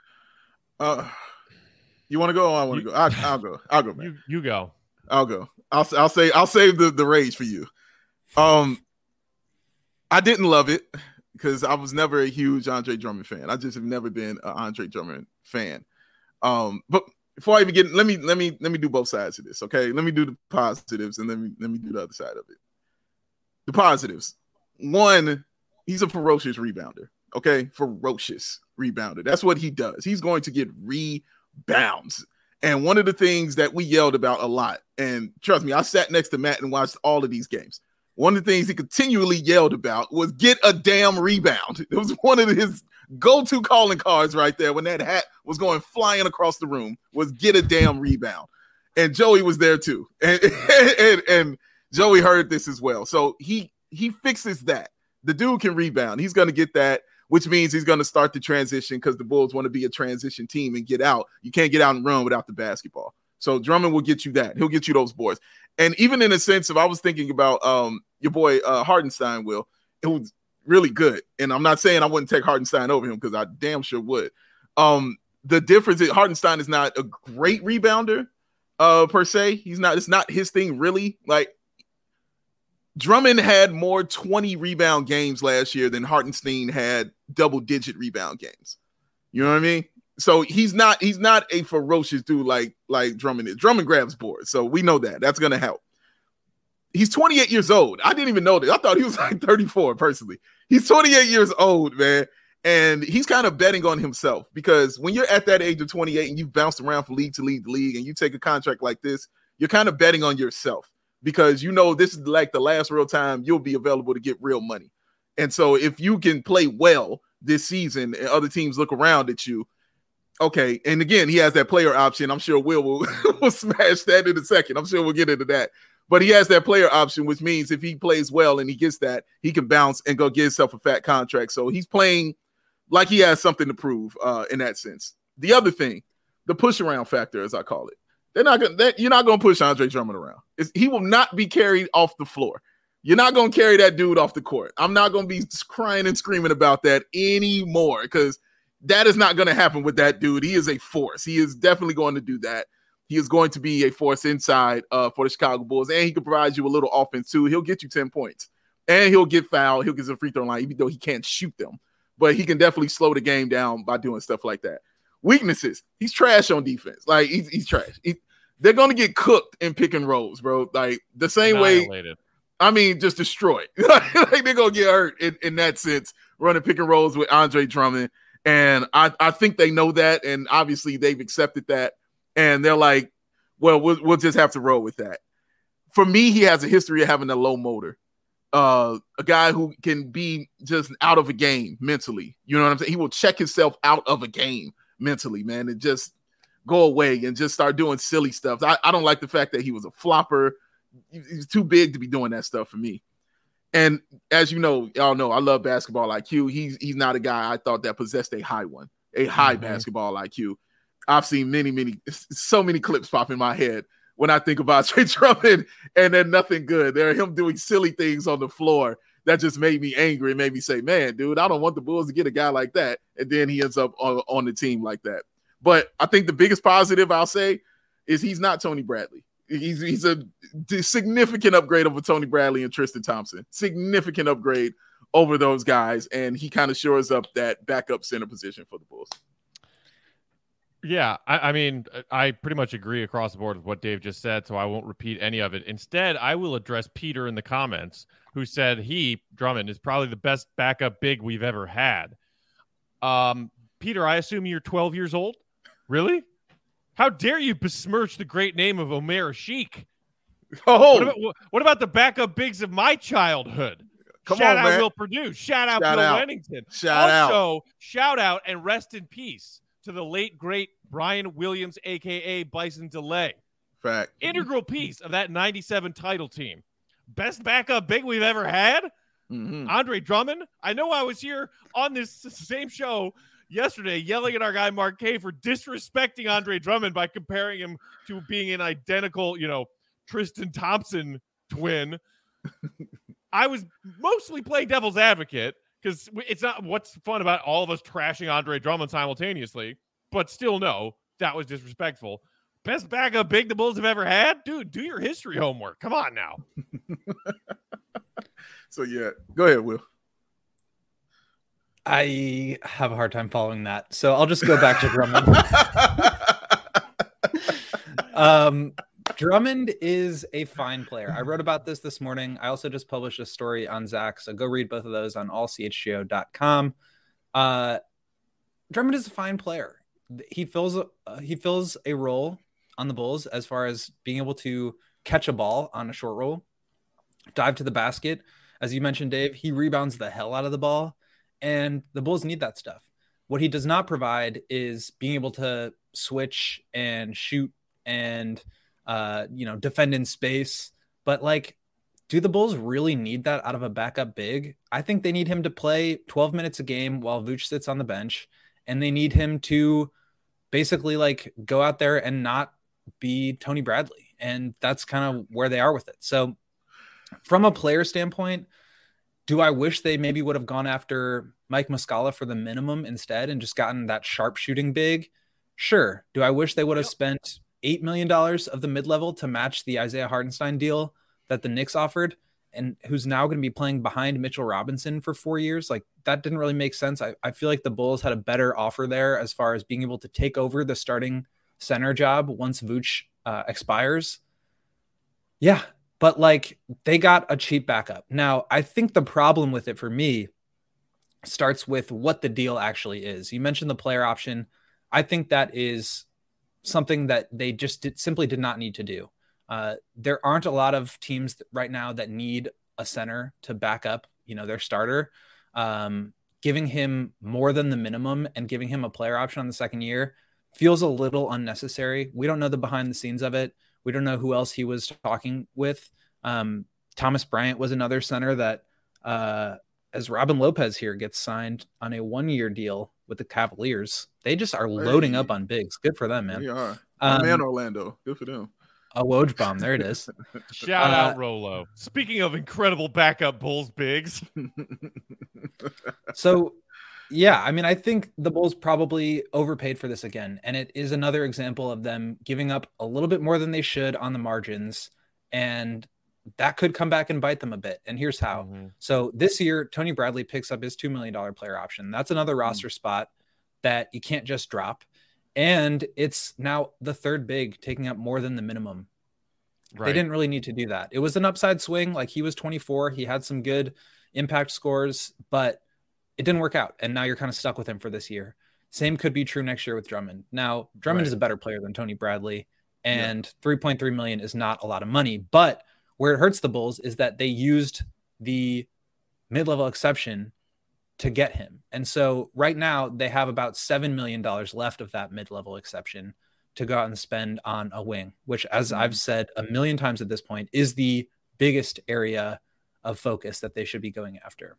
You want to go? Or I want to go. I'll go. I'll go. Man.
You go.
I'll go. I'll save the rage for you. I didn't love it because I was never a huge Andre Drummond fan. I just have never been an Andre Drummond fan. But before I even get, let me do both sides of this. Okay, let me do the positives and let me do the other side of it. The positives. One, he's a ferocious rebounder. Okay, ferocious rebounder. That's what he does. He's going to get rebounds. And one of the things that we yelled about a lot, and trust me, I sat next to Matt and watched all of these games. One of the things he continually yelled about was get a damn rebound. It was one of his go-to calling cards right there when that hat was going flying across the room, was get a damn rebound. And Joey was there too. And Joey heard this as well. So he fixes that. The dude can rebound. He's going to get that, which means he's going to start the transition because the Bulls want to be a transition team and get out. You can't get out and run without the basketball. So Drummond will get you that. He'll get you those boards. And even in a sense of, I was thinking about your boy Hartenstein, it was really good. And I'm not saying I wouldn't take Hartenstein over him because I damn sure would. The difference is Hartenstein is not a great rebounder per se. It's not his thing really. Like, Drummond had more 20 rebound games last year than Hartenstein had double-digit rebound games. You know what I mean? So he's not a ferocious dude like Drummond is. Drummond grabs boards, so we know that. That's gonna help. He's 28 years old. I didn't even know that. I thought he was like 34 personally. He's 28 years old, man. And he's kind of betting on himself because when you're at that age of 28 and you've bounced around from league to league and you take a contract like this, you're kind of betting on yourself because you know this is like the last real time you'll be available to get real money. And so if you can play well this season and other teams look around at you, okay. And again, he has that player option. I'm sure will smash that in a second. I'm sure we'll get into that. But he has that player option, which means if he plays well and he gets that, he can bounce and go get himself a fat contract. So he's playing like he has something to prove in that sense. The other thing, the push around factor, as I call it, you're not going to push Andre Drummond around. He will not be carried off the floor. You're not going to carry that dude off the court. I'm not going to be crying and screaming about that anymore because that is not going to happen with that dude. He is a force. He is definitely going to do that. He is going to be a force inside for the Chicago Bulls, and he can provide you a little offense too. He'll get you 10 points, and he'll get fouled. He'll get some free throw line, even though he can't shoot them. But he can definitely slow the game down by doing stuff like that. Weaknesses, he's trash on defense. Like, he's trash. They're going to get cooked in pick and rolls, bro. Like, the same way, I mean, just destroyed. Like, they're going to get hurt in that sense, running pick and rolls with Andre Drummond. And I think they know that, and obviously they've accepted that. And they're like, well, we'll just have to roll with that. For me, he has a history of having a low motor. A guy who can be just out of a game mentally. You know what I'm saying? He will check himself out of a game mentally, man, and just go away and just start doing silly stuff. I don't like the fact that he was a flopper. He's too big to be doing that stuff for me. And as you know, y'all know, I love basketball IQ. He's not a guy I thought that possessed a high basketball IQ. I've seen so many clips pop in my head when I think about Trey Drummond, and they're nothing good. They're him doing silly things on the floor that just made me angry and made me say, man, dude, I don't want the Bulls to get a guy like that. And then he ends up on the team like that. But I think the biggest positive I'll say is he's not Tony Bradley. He's a significant upgrade over Tony Bradley and Tristan Thompson. Significant upgrade over those guys. And he kind of shores up that backup center position for the Bulls.
Yeah, I mean, I pretty much agree across the board with what Dave just said, so I won't repeat any of it. Instead, I will address Peter in the comments, who said Drummond, is probably the best backup big we've ever had. Peter, I assume you're 12 years old? Really? How dare you besmirch the great name of Omer Sheik?
Oh,
what about the backup bigs of my childhood? Shout out Will Perdue. Shout out Bill Wennington. Shout out and rest in peace to the late, great Brian Williams, a.k.a. Bison DeLay.
Fact.
Integral piece of that 97 title team. Best backup big we've ever had?
Mm-hmm.
Andre Drummond? I know I was here on this same show yesterday yelling at our guy Mark K for disrespecting Andre Drummond by comparing him to being an identical, Tristan Thompson twin. I was mostly playing devil's advocate, because it's not what's fun about all of us trashing Andre Drummond simultaneously, but still, no, that was disrespectful. Best backup big the Bulls have ever had? Dude, do your history homework. Come on now.
So, yeah, go ahead, Will.
I have a hard time following that, so I'll just go back to Drummond. Drummond is a fine player. I wrote about this morning. I also just published a story on Zach, so go read both of those on allchgo.com. Drummond is a fine player. He fills a role on the Bulls as far as being able to catch a ball on a short roll, dive to the basket. As you mentioned, Dave, he rebounds the hell out of the ball, and the Bulls need that stuff. What he does not provide is being able to switch and shoot and defend in space. But do the Bulls really need that out of a backup big? I think they need him to play 12 minutes a game while Vooch sits on the bench, and they need him to basically go out there and not be Tony Bradley. And that's kind of where they are with it. So from a player standpoint, do I wish they maybe would have gone after Mike Muscala for the minimum instead and just gotten that sharp shooting big? Sure. Do I wish they would have spent $8 million of the mid-level to match the Isaiah Hartenstein deal that the Knicks offered, and who's now going to be playing behind Mitchell Robinson for 4 years? that didn't really make sense. I feel like the Bulls had a better offer there as far as being able to take over the starting center job once Vooch expires. Yeah, but like they got a cheap backup. Now, I think the problem with it for me starts with what the deal actually is. You mentioned the player option. I think that is something that they just simply did not need to do. There aren't a lot of teams right now that need a center to back up, their starter. Giving him more than the minimum and giving him a player option on the second year feels a little unnecessary. We don't know the behind the scenes of it. We don't know who else he was talking with. Thomas Bryant was another center that, as Robin Lopez here gets signed on a 1-year deal with the Cavaliers, they just are loading up on bigs. Good for them, man.
We are. Man, Orlando. Good for them.
A Woj bomb. There it is.
Shout out Rolo. Speaking of incredible backup Bulls bigs.
So, yeah, I mean, I think the Bulls probably overpaid for this again. And it is another example of them giving up a little bit more than they should on the margins. And that could come back and bite them a bit. And here's how. So this year, Tony Bradley picks up his $2 million player option. That's another roster spot that you can't just drop. And it's now the third big taking up more than the minimum. Right. They didn't really need to do that. It was an upside swing. Like he was 24. He had some good impact scores, but it didn't work out. And now you're kind of stuck with him for this year. Same could be true next year with Drummond. Now, Drummond is a better player than Tony Bradley, and $3.3 million is not a lot of money. But where it hurts the Bulls is that they used the mid-level exception to get him. And so right now they have about $7 million left of that mid-level exception to go out and spend on a wing, which, as I've said a million times at this point, is the biggest area of focus that they should be going after.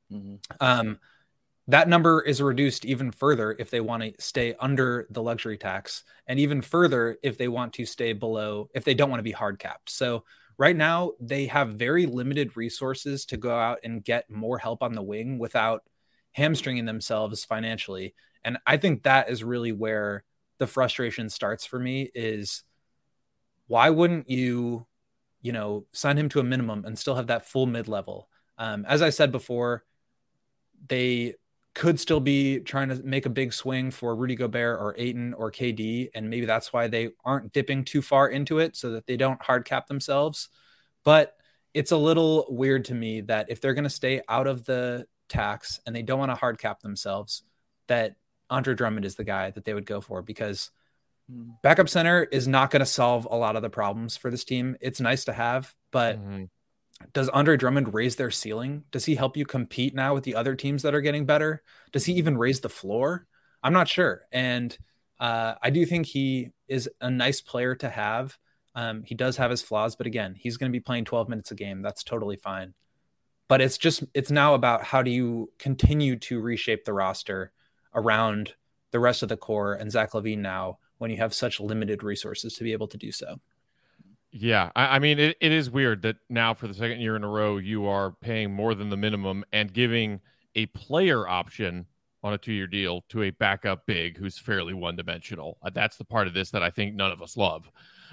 That number is reduced even further if they want to stay under the luxury tax, and even further if they want to stay below, if they don't want to be hard capped. So right now they have very limited resources to go out and get more help on the wing without hamstringing themselves financially. And I think that is really where the frustration starts for me is why wouldn't you, sign him to a minimum and still have that full mid-level? As I said before, they could still be trying to make a big swing for Rudy Gobert or Ayton or KD. And maybe that's why they aren't dipping too far into it so that they don't hard cap themselves. But it's a little weird to me that if they're going to stay out of the tax and they don't want to hard cap themselves, that Andre Drummond is the guy that they would go for, because backup center is not going to solve a lot of the problems for this team. It's nice to have, but does Andre Drummond raise their ceiling? Does he help you compete now with the other teams that are getting better? Does he even raise the floor? I'm not sure. And I do think he is a nice player to have. He does have his flaws, but again, he's going to be playing 12 minutes a game. That's totally fine. But it's now about how do you continue to reshape the roster around the rest of the core and Zach LaVine now when you have such limited resources to be able to do so.
Yeah, I mean, it is weird that now for the second year in a row, you are paying more than the minimum and giving a player option on a 2-year deal to a backup big who's fairly one-dimensional. That's the part of this that I think none of us love.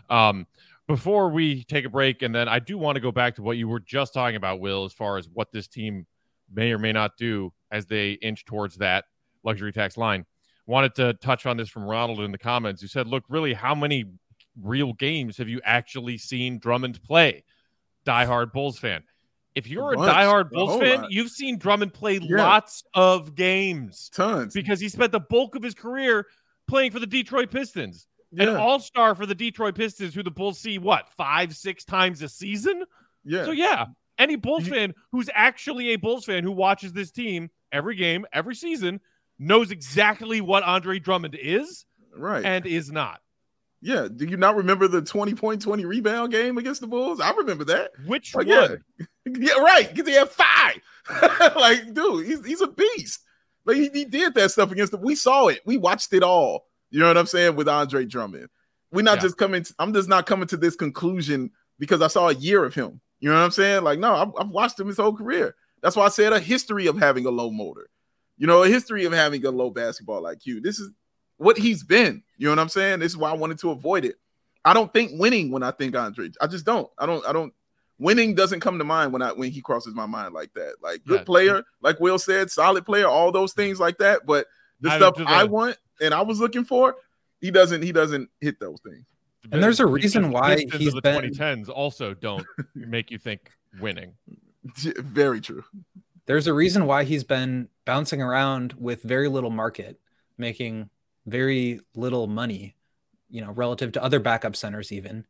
Before we take a break, and then I do want to go back to what you were just talking about, Will, as far as what this team may or may not do as they inch towards that luxury tax line. Wanted to touch on this from Ronald in the comments, who said, look, really, how many real games have you actually seen Drummond play? Diehard Bulls fan. If you're a diehard Bulls fan, you've seen Drummond play lots of games.
Tons.
Because he spent the bulk of his career playing for the Detroit Pistons. An all-star for the Detroit Pistons, who the Bulls see, 5-6 times a season?
Yeah.
So, any Bulls fan who's actually a Bulls fan who watches this team every game, every season, knows exactly what Andre Drummond is and is not.
Yeah. Do you not remember the 20-point, 20-rebound game against the Bulls? I remember that.
Which one?
Yeah, right. Because he had 5. Like, dude, he's a beast. Like, he did that stuff against them. We saw it. We watched it all. You know what I'm saying? With Andre Drummond. I'm just not coming to this conclusion because I saw a year of him. You know what I'm saying? Like, no, I've watched him his whole career. That's why I said a history of having a low motor. A history of having a low basketball IQ. This is what he's been. You know what I'm saying? This is why I wanted to avoid it. I don't think winning when I think Andre. I just don't. I don't winning doesn't come to mind when he crosses my mind like that. Like good player, like Will said, solid player, all those things like that. But the stuff I want and I was looking for, he doesn't hit those things.
And there's a reason why
he's the 2010s also don't make you think winning.
Very true.
There's a reason why he's been bouncing around with very little market, making very little money, relative to other backup centers even.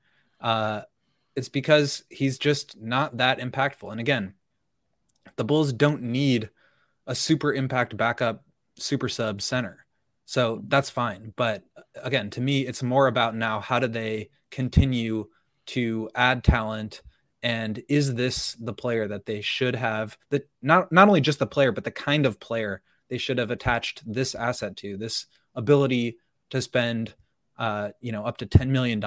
It's because he's just not that impactful. And again, the Bulls don't need a super impact backup super sub center. So that's fine. But again, to me, it's more about now, how do they continue to add talent? And is this the player that they should have, that not only just the player, but the kind of player they should have attached this asset to, this ability to spend, up to $10 million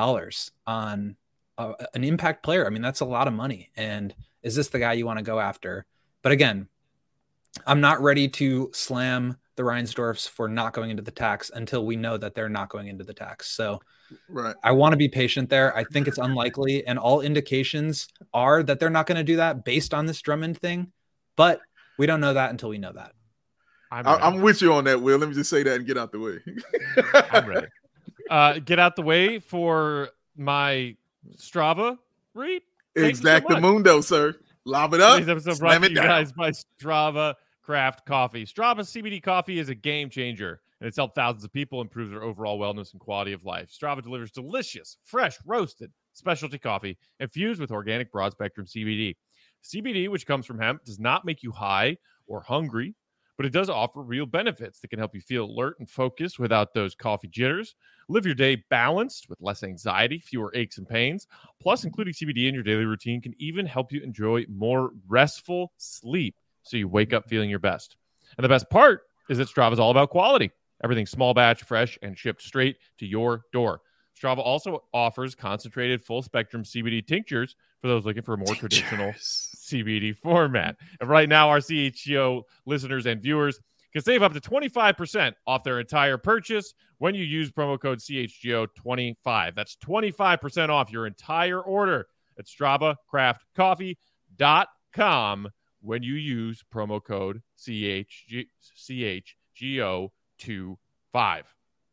on an impact player? I mean, that's a lot of money. And is this the guy you want to go after? But again, I'm not ready to slam the Reinsdorfs for not going into the tax until we know that they're not going into the tax. So
right.
I want to be patient there. I think it's unlikely. And all indications are that they're not going to do that based on this Drummond thing. But we don't know that until we know that.
I'm with you on that, Will. Let me just say that and get out the way.
I'm ready. Get out the way for my Strava read.
Exactamundo, sir. Lob it up.
Today's episode brought to you guys by Strava Craft Coffee. Strava CBD coffee is a game changer, and it's helped thousands of people improve their overall wellness and quality of life. Strava delivers delicious, fresh, roasted specialty coffee infused with organic broad-spectrum CBD. CBD, which comes from hemp, does not make you high or hungry, but it does offer real benefits that can help you feel alert and focused without those coffee jitters. Live your day balanced with less anxiety, fewer aches and pains. Plus, including CBD in your daily routine can even help you enjoy more restful sleep so you wake up feeling your best. And the best part is that Strava is all about quality. Everything small batch, fresh, and shipped straight to your door. Strava also offers concentrated full-spectrum CBD tinctures for those looking for a more traditional CBD format. And right now, our CHGO listeners and viewers can save up to 25% off their entire purchase when you use promo code CHGO25. That's 25% off your entire order at StravaCraftCoffee.com when you use promo code CHGO25.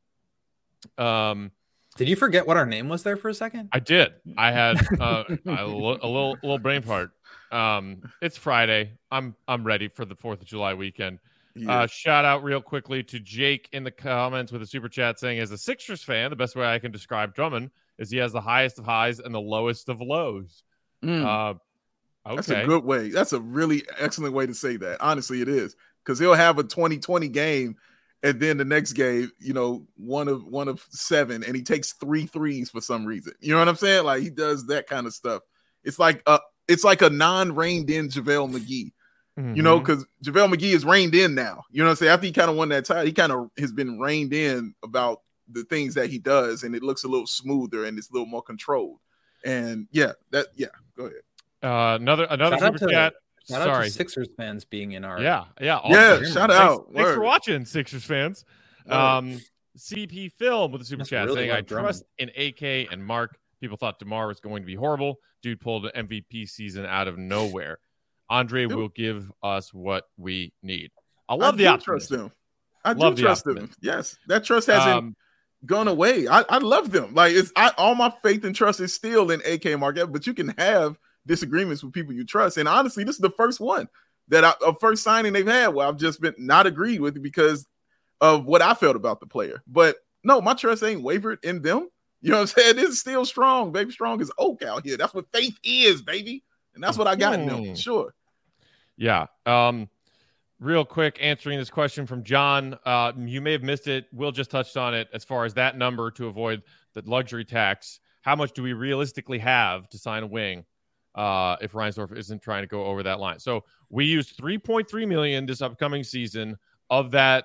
Did you forget what our name was there for a second?
I did. I had a little brain fart. It's Friday. I'm ready for the 4th of July weekend. Yeah. Shout out real quickly to Jake in the comments with a super chat saying, as a Sixers fan, the best way I can describe Drummond is he has the highest of highs and the lowest of lows. Okay.
That's a good way. That's a really excellent way to say that. Honestly, it is, because he'll have a 20-20 game, and then the next game, one of 7, and he takes 3 threes for some reason. You know what I'm saying? Like, he does that kind of stuff. It's like a non-reined in JaVale McGee. Because JaVale McGee is reined in now. You know what I'm saying? After he kind of won that title, he kind of has been reined in about the things that he does, and it looks a little smoother and it's a little more controlled. And go ahead. Another
super chat.
Shout out to Sixers fans being in our
shout out.
Thanks for watching, Sixers fans. CP Film with a super chat saying, I trust in AK and Mark. People thought DeMar was going to be horrible. Dude pulled an MVP season out of nowhere. Andre will give us what we need. I love the optimism.
I do trust them. Yes, that trust hasn't gone away. I love them. Like, all my faith and trust is still in AK and Mark, but you can have disagreements with people you trust. And honestly, this is the first one a first signing they've had where I've just been not agreed with because of what I felt about the player. But no, my trust ain't wavered in them. You know what I'm saying? It's still strong, baby. Strong as oak out here. That's what faith is, baby. And that's what I got in them, for sure.
Yeah. Real quick, answering this question from John. You may have missed it. Will just touched on it as far as that number to avoid the luxury tax. How much do we realistically have to sign a wing if Reinsdorf isn't trying to go over that line? So we used $3.3 million this upcoming season of that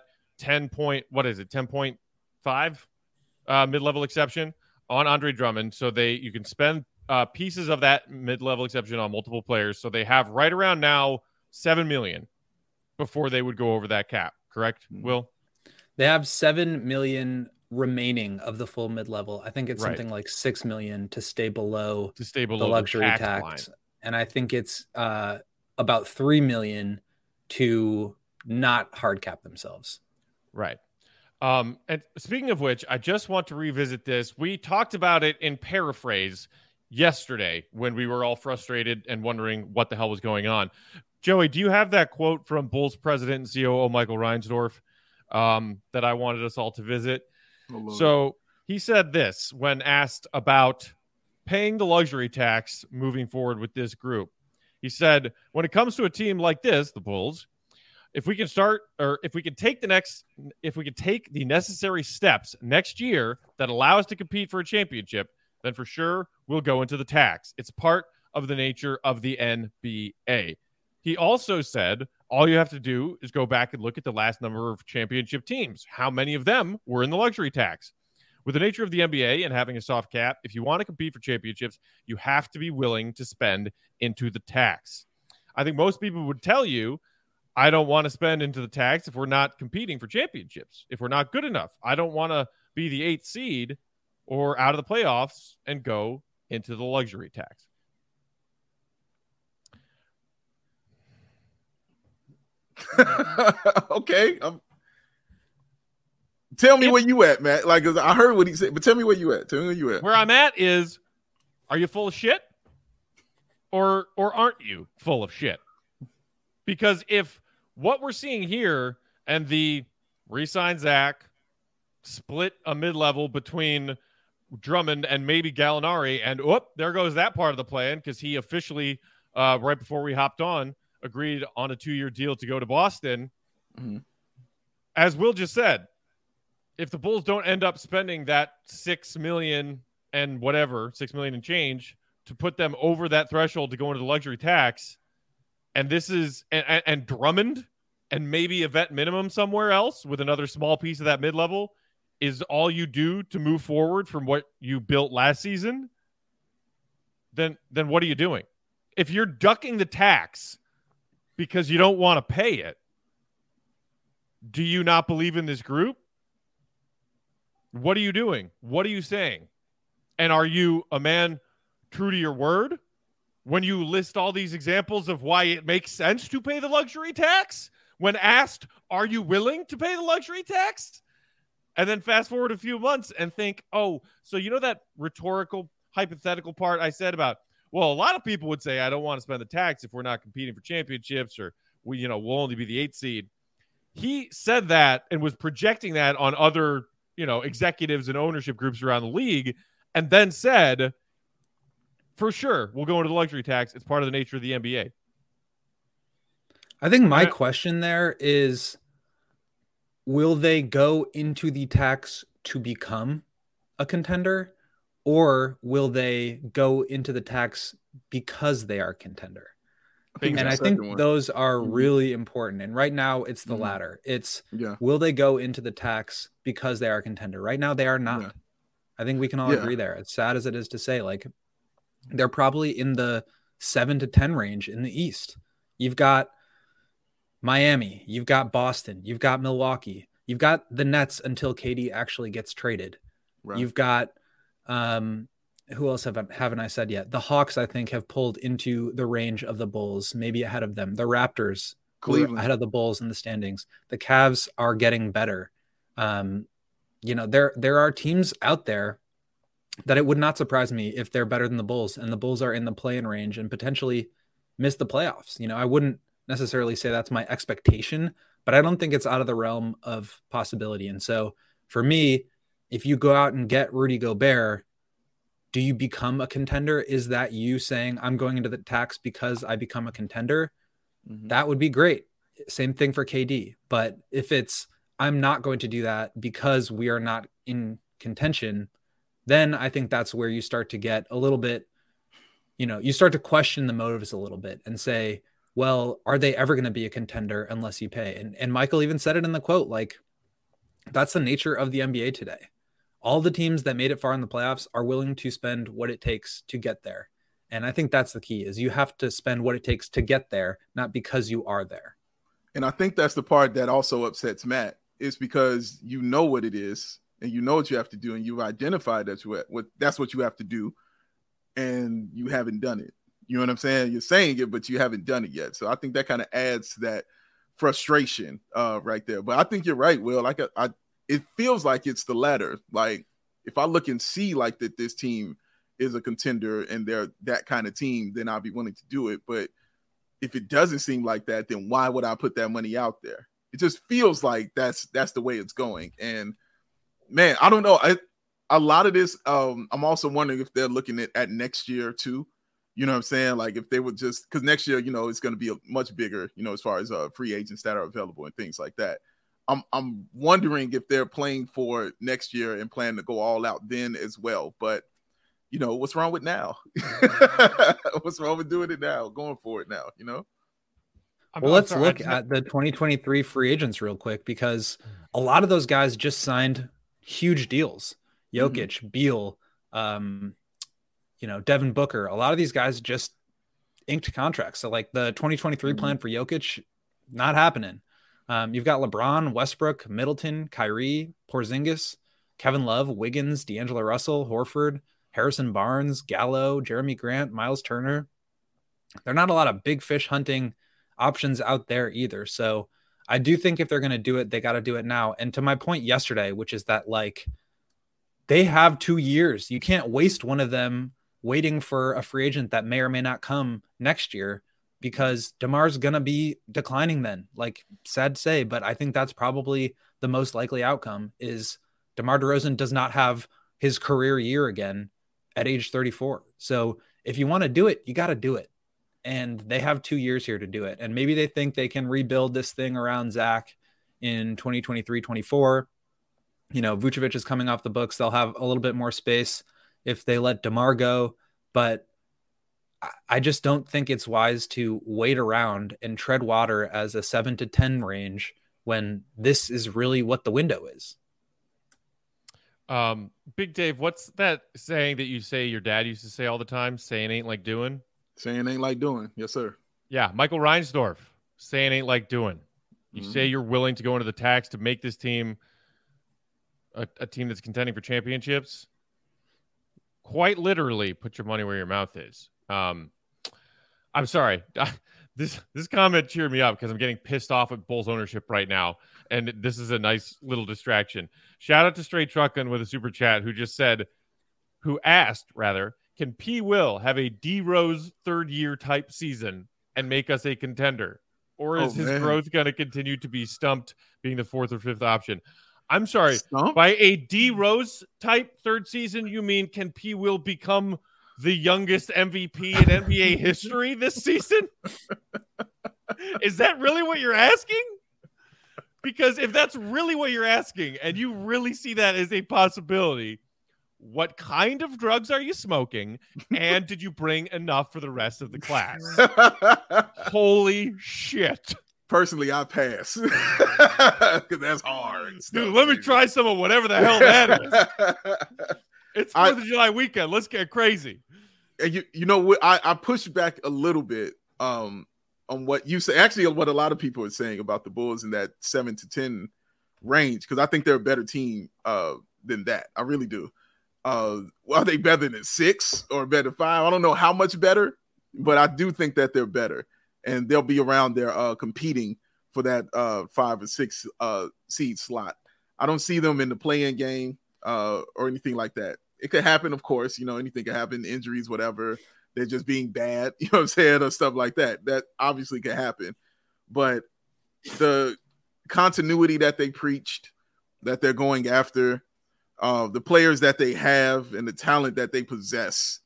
10.5 mid-level exception on Andre Drummond. So you can spend pieces of that mid-level exception on multiple players. So they have right around now $7 million before they would go over that cap. Correct, Will?
They have $7 million remaining of the full mid-level. I think it's something like $6 million to stay below the luxury tax. and I think it's about $3 million to not hard cap themselves.
Right. And speaking of which, I just want to revisit this. We talked about it in paraphrase yesterday when we were all frustrated and wondering what the hell was going on. Joey, do you have that quote from Bulls president and COO Michael Reinsdorf that I wanted us all to visit? So he said this when asked about paying the luxury tax moving forward with this group. He said, when it comes to a team like this, the Bulls, if we can take the necessary steps next year that allow us to compete for a championship, then for sure we'll go into the tax. It's part of the nature of the NBA. He also said, all you have to do is go back and look at the last number of championship teams. How many of them were in the luxury tax? With the nature of the NBA and having a soft cap, if you want to compete for championships, you have to be willing to spend into the tax. I think most people would tell you, I don't want to spend into the tax if we're not competing for championships, if we're not good enough. I don't want to be the 8th seed or out of the playoffs and go into the luxury tax.
Okay. Tell me where you at, Matt. Like, I heard what he said, but tell me where you at.
Where I'm at is, are you full of shit? Or aren't you full of shit? Because if what we're seeing here and the re-sign Zach, split a mid-level between Drummond and maybe Gallinari, and there goes that part of the plan because he officially, right before we hopped on, agreed on a 2-year deal to go to Boston. Mm-hmm. As Will just said, if the Bulls don't end up spending that $6 million and change to put them over that threshold to go into the luxury tax, and this is and Drummond and maybe a vet minimum somewhere else with another small piece of that mid-level is all you do to move forward from what you built last season, then what are you doing? If you're ducking the tax because you don't want to pay it, do you not believe in this group? What are you doing? What are you saying? And are you a man true to your word when you list all these examples of why it makes sense to pay the luxury tax? When asked, are you willing to pay the luxury tax? And then fast forward a few months and think, oh, so you know that rhetorical, hypothetical part I said about, well, a lot of people would say I don't want to spend the tax if we're not competing for championships or we'll only be the 8th seed. He said that and was projecting that on other, executives and ownership groups around the league, and then said, for sure, we'll go into the luxury tax. It's part of the nature of the NBA.
I think my question there is, will they go into the tax to become a contender, or will they go into the tax because they are a contender? I think those are really important. And right now it's the latter. It's will they go into the tax because they are a contender? Right now they are not. Yeah. I think we can all agree there. As sad as it is to say, like, they're probably in the 7 to 10 range in the East. You've got Miami, you've got Boston, you've got Milwaukee, you've got the Nets until KD actually gets traded. Right. You've got who else haven't I said yet? The Hawks, I think, have pulled into the range of the Bulls, maybe ahead of them. The Raptors, Cleveland, ahead of the Bulls in the standings. The Cavs are getting better. There are teams out there that it would not surprise me if they're better than the Bulls, and the Bulls are in the play-in range and potentially miss the playoffs. I wouldn't necessarily say that's my expectation, but I don't think it's out of the realm of possibility. And so for me, if you go out and get Rudy Gobert, do you become a contender? Is that you saying I'm going into the tax because I become a contender? Mm-hmm. That would be great. Same thing for KD. But if it's I'm not going to do that because we are not in contention, then I think that's where you start to get a little bit, you start to question the motives a little bit and say, well, are they ever going to be a contender unless you pay? And Michael even said it in the quote, like, that's the nature of the NBA today. All the teams that made it far in the playoffs are willing to spend what it takes to get there. And I think that's the key, is you have to spend what it takes to get there, not because you are there.
And I think that's the part that also upsets Matt, is because you know what it is and you know what you have to do, and you've identified that's what you have to do, and you haven't done it. You know what I'm saying? You're saying it, but you haven't done it yet. So I think that kind of adds to that frustration right there. But I think you're right, Will. Like it feels like it's the latter. Like if I look and see like that this team is a contender and they're that kind of team, then I'll be willing to do it. But if it doesn't seem like that, then why would I put that money out there? It just feels like that's the way it's going. And man, I don't know. A lot of this, I'm also wondering if they're looking at next year too. You know what I'm saying? Like if they would just, because next year, you know, it's going to be a much bigger, you know, as far as free agents that are available and things like that. I'm wondering if they're playing for next year and plan to go all out then as well. But you know, what's wrong with now? What's wrong with doing it now, going for it now, you know?
Well, let's look at the 2023 free agents real quick, because a lot of those guys just signed huge deals. Jokic, Beal, you know, Devin Booker. A lot of these guys just inked contracts. So like the 2023 plan for Jokic, not happening. You've got LeBron, Westbrook, Middleton, Kyrie, Porzingis, Kevin Love, Wiggins, D'Angelo Russell, Horford, Harrison Barnes, Gallo, Jeremy Grant, Miles Turner. There are not a lot of big fish hunting options out there either. So I do think if they're going to do it, they got to do it now. And to my point yesterday, which is that like they have 2 years. You can't waste one of them waiting for a free agent that may or may not come next year, because DeMar's going to be declining then. Like, sad to say, but I think that's probably the most likely outcome is DeMar DeRozan does not have his career year again at age 34. So if you want to do it, you got to do it. And they have 2 years here to do it. And maybe they think they can rebuild this thing around Zach in 2023, 24. You know, Vucevic is coming off the books. They'll have a little bit more space if they let DeMar go. But I just don't think it's wise to wait around and tread water as a 7 to 10 range when this is really what the window is.
Big Dave, what's that saying that you say your dad used to say all the time? Saying ain't like doing.
Saying ain't like doing. Yes, sir.
Yeah, Michael Reinsdorf. Saying ain't like doing. You say you're willing to go into the tax to make this team a team that's contending for championships. Quite literally, put your money where your mouth is. I'm sorry. This comment cheered me up because I'm getting pissed off at Bulls ownership right now, and this is a nice little distraction. Shout out to Straight Truckin' with a super chat who asked, can P. Will have a D. Rose third year type season and make us a contender? Or is his growth going to continue to be stumped being the fourth or fifth option? I'm sorry. Stumped? By a D. Rose type third season, you mean can P. Will become the youngest MVP in NBA history this season? Is that really what you're asking? Because if that's really what you're asking and you really see that as a possibility, what kind of drugs are you smoking? And did you bring enough for the rest of the class? Holy shit.
Personally, I pass. Because that's hard.
Dude, let me try some of whatever the hell that is. It's 4th of July weekend. Let's get crazy.
You know what? I pushed back a little bit on what you say. Actually, what a lot of people are saying about the Bulls in that 7 to 10 range, because I think they're a better team than that. I really do. Are they better than 6 or better 5? I don't know how much better, but I do think that they're better. And they'll be around there competing for that 5 or 6 seed slot. I don't see them in the play-in game or anything like that. It could happen, of course. You know, anything could happen, injuries, whatever. They're just being bad, you know what I'm saying, or stuff like that. That obviously could happen. But the continuity that they preached, that they're going after, the players that they have and the talent that they possess,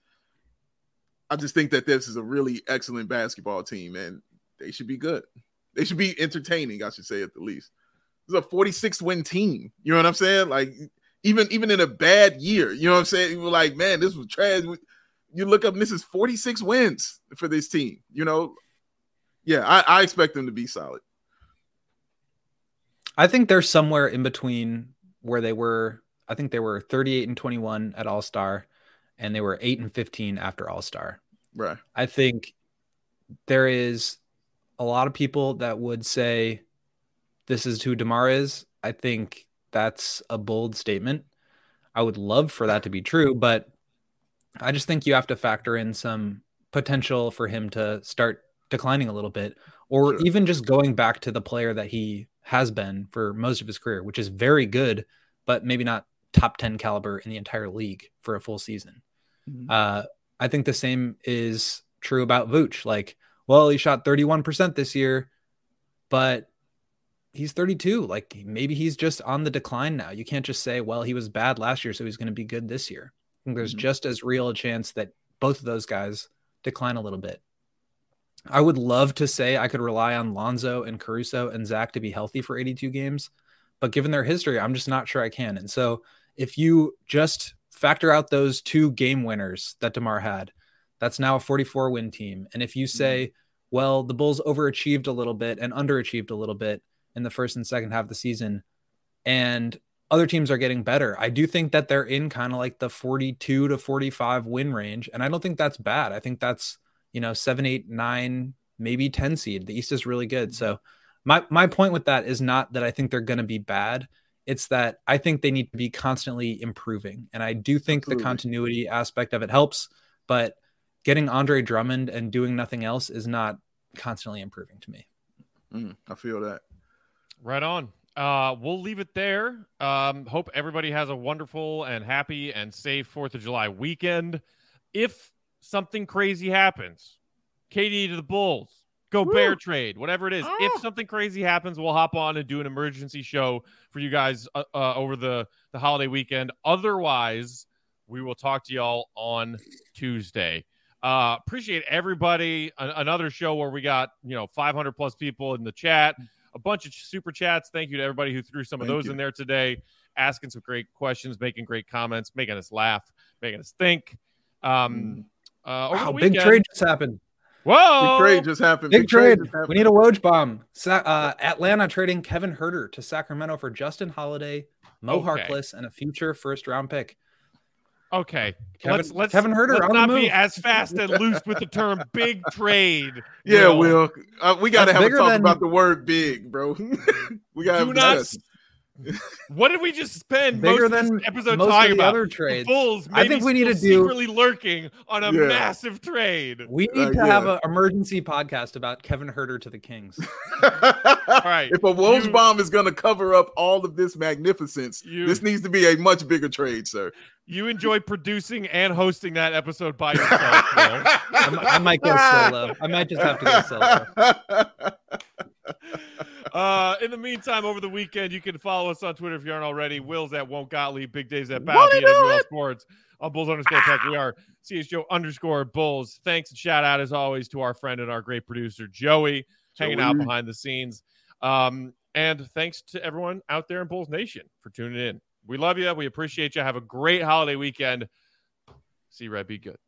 I just think that this is a really excellent basketball team, and they should be good. They should be entertaining, I should say, at the least. This is a 46-win team. You know what I'm saying? Like, even in a bad year, you know what I'm saying? You were like, man, this was trash. You look up, and this is 46 wins for this team. You know, yeah, I expect them to be solid.
I think they're somewhere in between where they were. I think they were 38-21 at All-Star, and they were 8-15 after All-Star.
Right.
I think there is a lot of people that would say this is who DeMar is. I think that's a bold statement. I would love for that to be true, but I just think you have to factor in some potential for him to start declining a little bit, or even just going back to the player that he has been for most of his career, which is very good, but maybe not top 10 caliber in the entire league for a full season. I think the same is true about Vooch. Like, well, he shot 31% this year, but he's 32. Like, maybe he's just on the decline now. You can't just say, well, he was bad last year, so he's going to be good this year. I think there's just as real a chance that both of those guys decline a little bit. I would love to say I could rely on Lonzo and Caruso and Zach to be healthy for 82 games, but given their history, I'm just not sure I can. And so if you just factor out those 2 game winners that DeMar had, that's now a 44-win team. And if you say, well, the Bulls overachieved a little bit and underachieved a little bit in the first and second half of the season, and other teams are getting better, I do think that they're in kind of like the 42 to 45 win range. And I don't think that's bad. I think that's, 7, 8, 9, maybe 10 seed. The East is really good. So my point with that is not that I think they're going to be bad. It's that I think they need to be constantly improving. And I do think the continuity aspect of it helps, but getting Andre Drummond and doing nothing else is not constantly improving to me.
I feel that.
Right on. We'll leave it there. Hope everybody has a wonderful and happy and safe 4th of July weekend. If something crazy happens, KD to the Bulls, Bear trade, whatever it is. If something crazy happens, we'll hop on and do an emergency show for you guys over the holiday weekend. Otherwise, we will talk to y'all on Tuesday. Appreciate everybody. Another show where we got 500 plus people in the chat, a bunch of super chats. Thank you to everybody who threw some of those in there today, asking some great questions, making great comments, making us laugh, making us think. Over the weekend,
big trade just happened.
Whoa!
Big trade just happened.
Big trade. We need a Woj bomb. Atlanta trading Kevin Huerter to Sacramento for Justin Holiday, Mo Harkless, and a future first-round pick.
Okay,
let's
Kevin Huerter. Let's not be as fast and loose with the term "big trade."
Yeah, Will. We got to have a talk about the word "big," bro. We got to
not. What did we just spend most of this episode talking about?
Other trades.
The Bulls,
I think we need to
secretly lurking on a massive trade.
We need to have an emergency podcast about Kevin Huerter to the Kings.
All right.
If a Woj bomb is going to cover up all of this magnificence, this needs to be a much bigger trade, sir.
You enjoy producing and hosting that episode by yourself.
I might go solo. I might just have to go solo.
In the meantime, over the weekend, you can follow us on Twitter if you aren't already. Will's at Won't Gottlieb, Big Days at Bow, BNWL Sports, on Bulls_Tech. We are CHGO_Bulls. Thanks and shout out, as always, to our friend and our great producer, Joey, hanging out behind the scenes. And thanks to everyone out there in Bulls Nation for tuning in. We love you. We appreciate you. Have a great holiday weekend. See you, Red. Be good.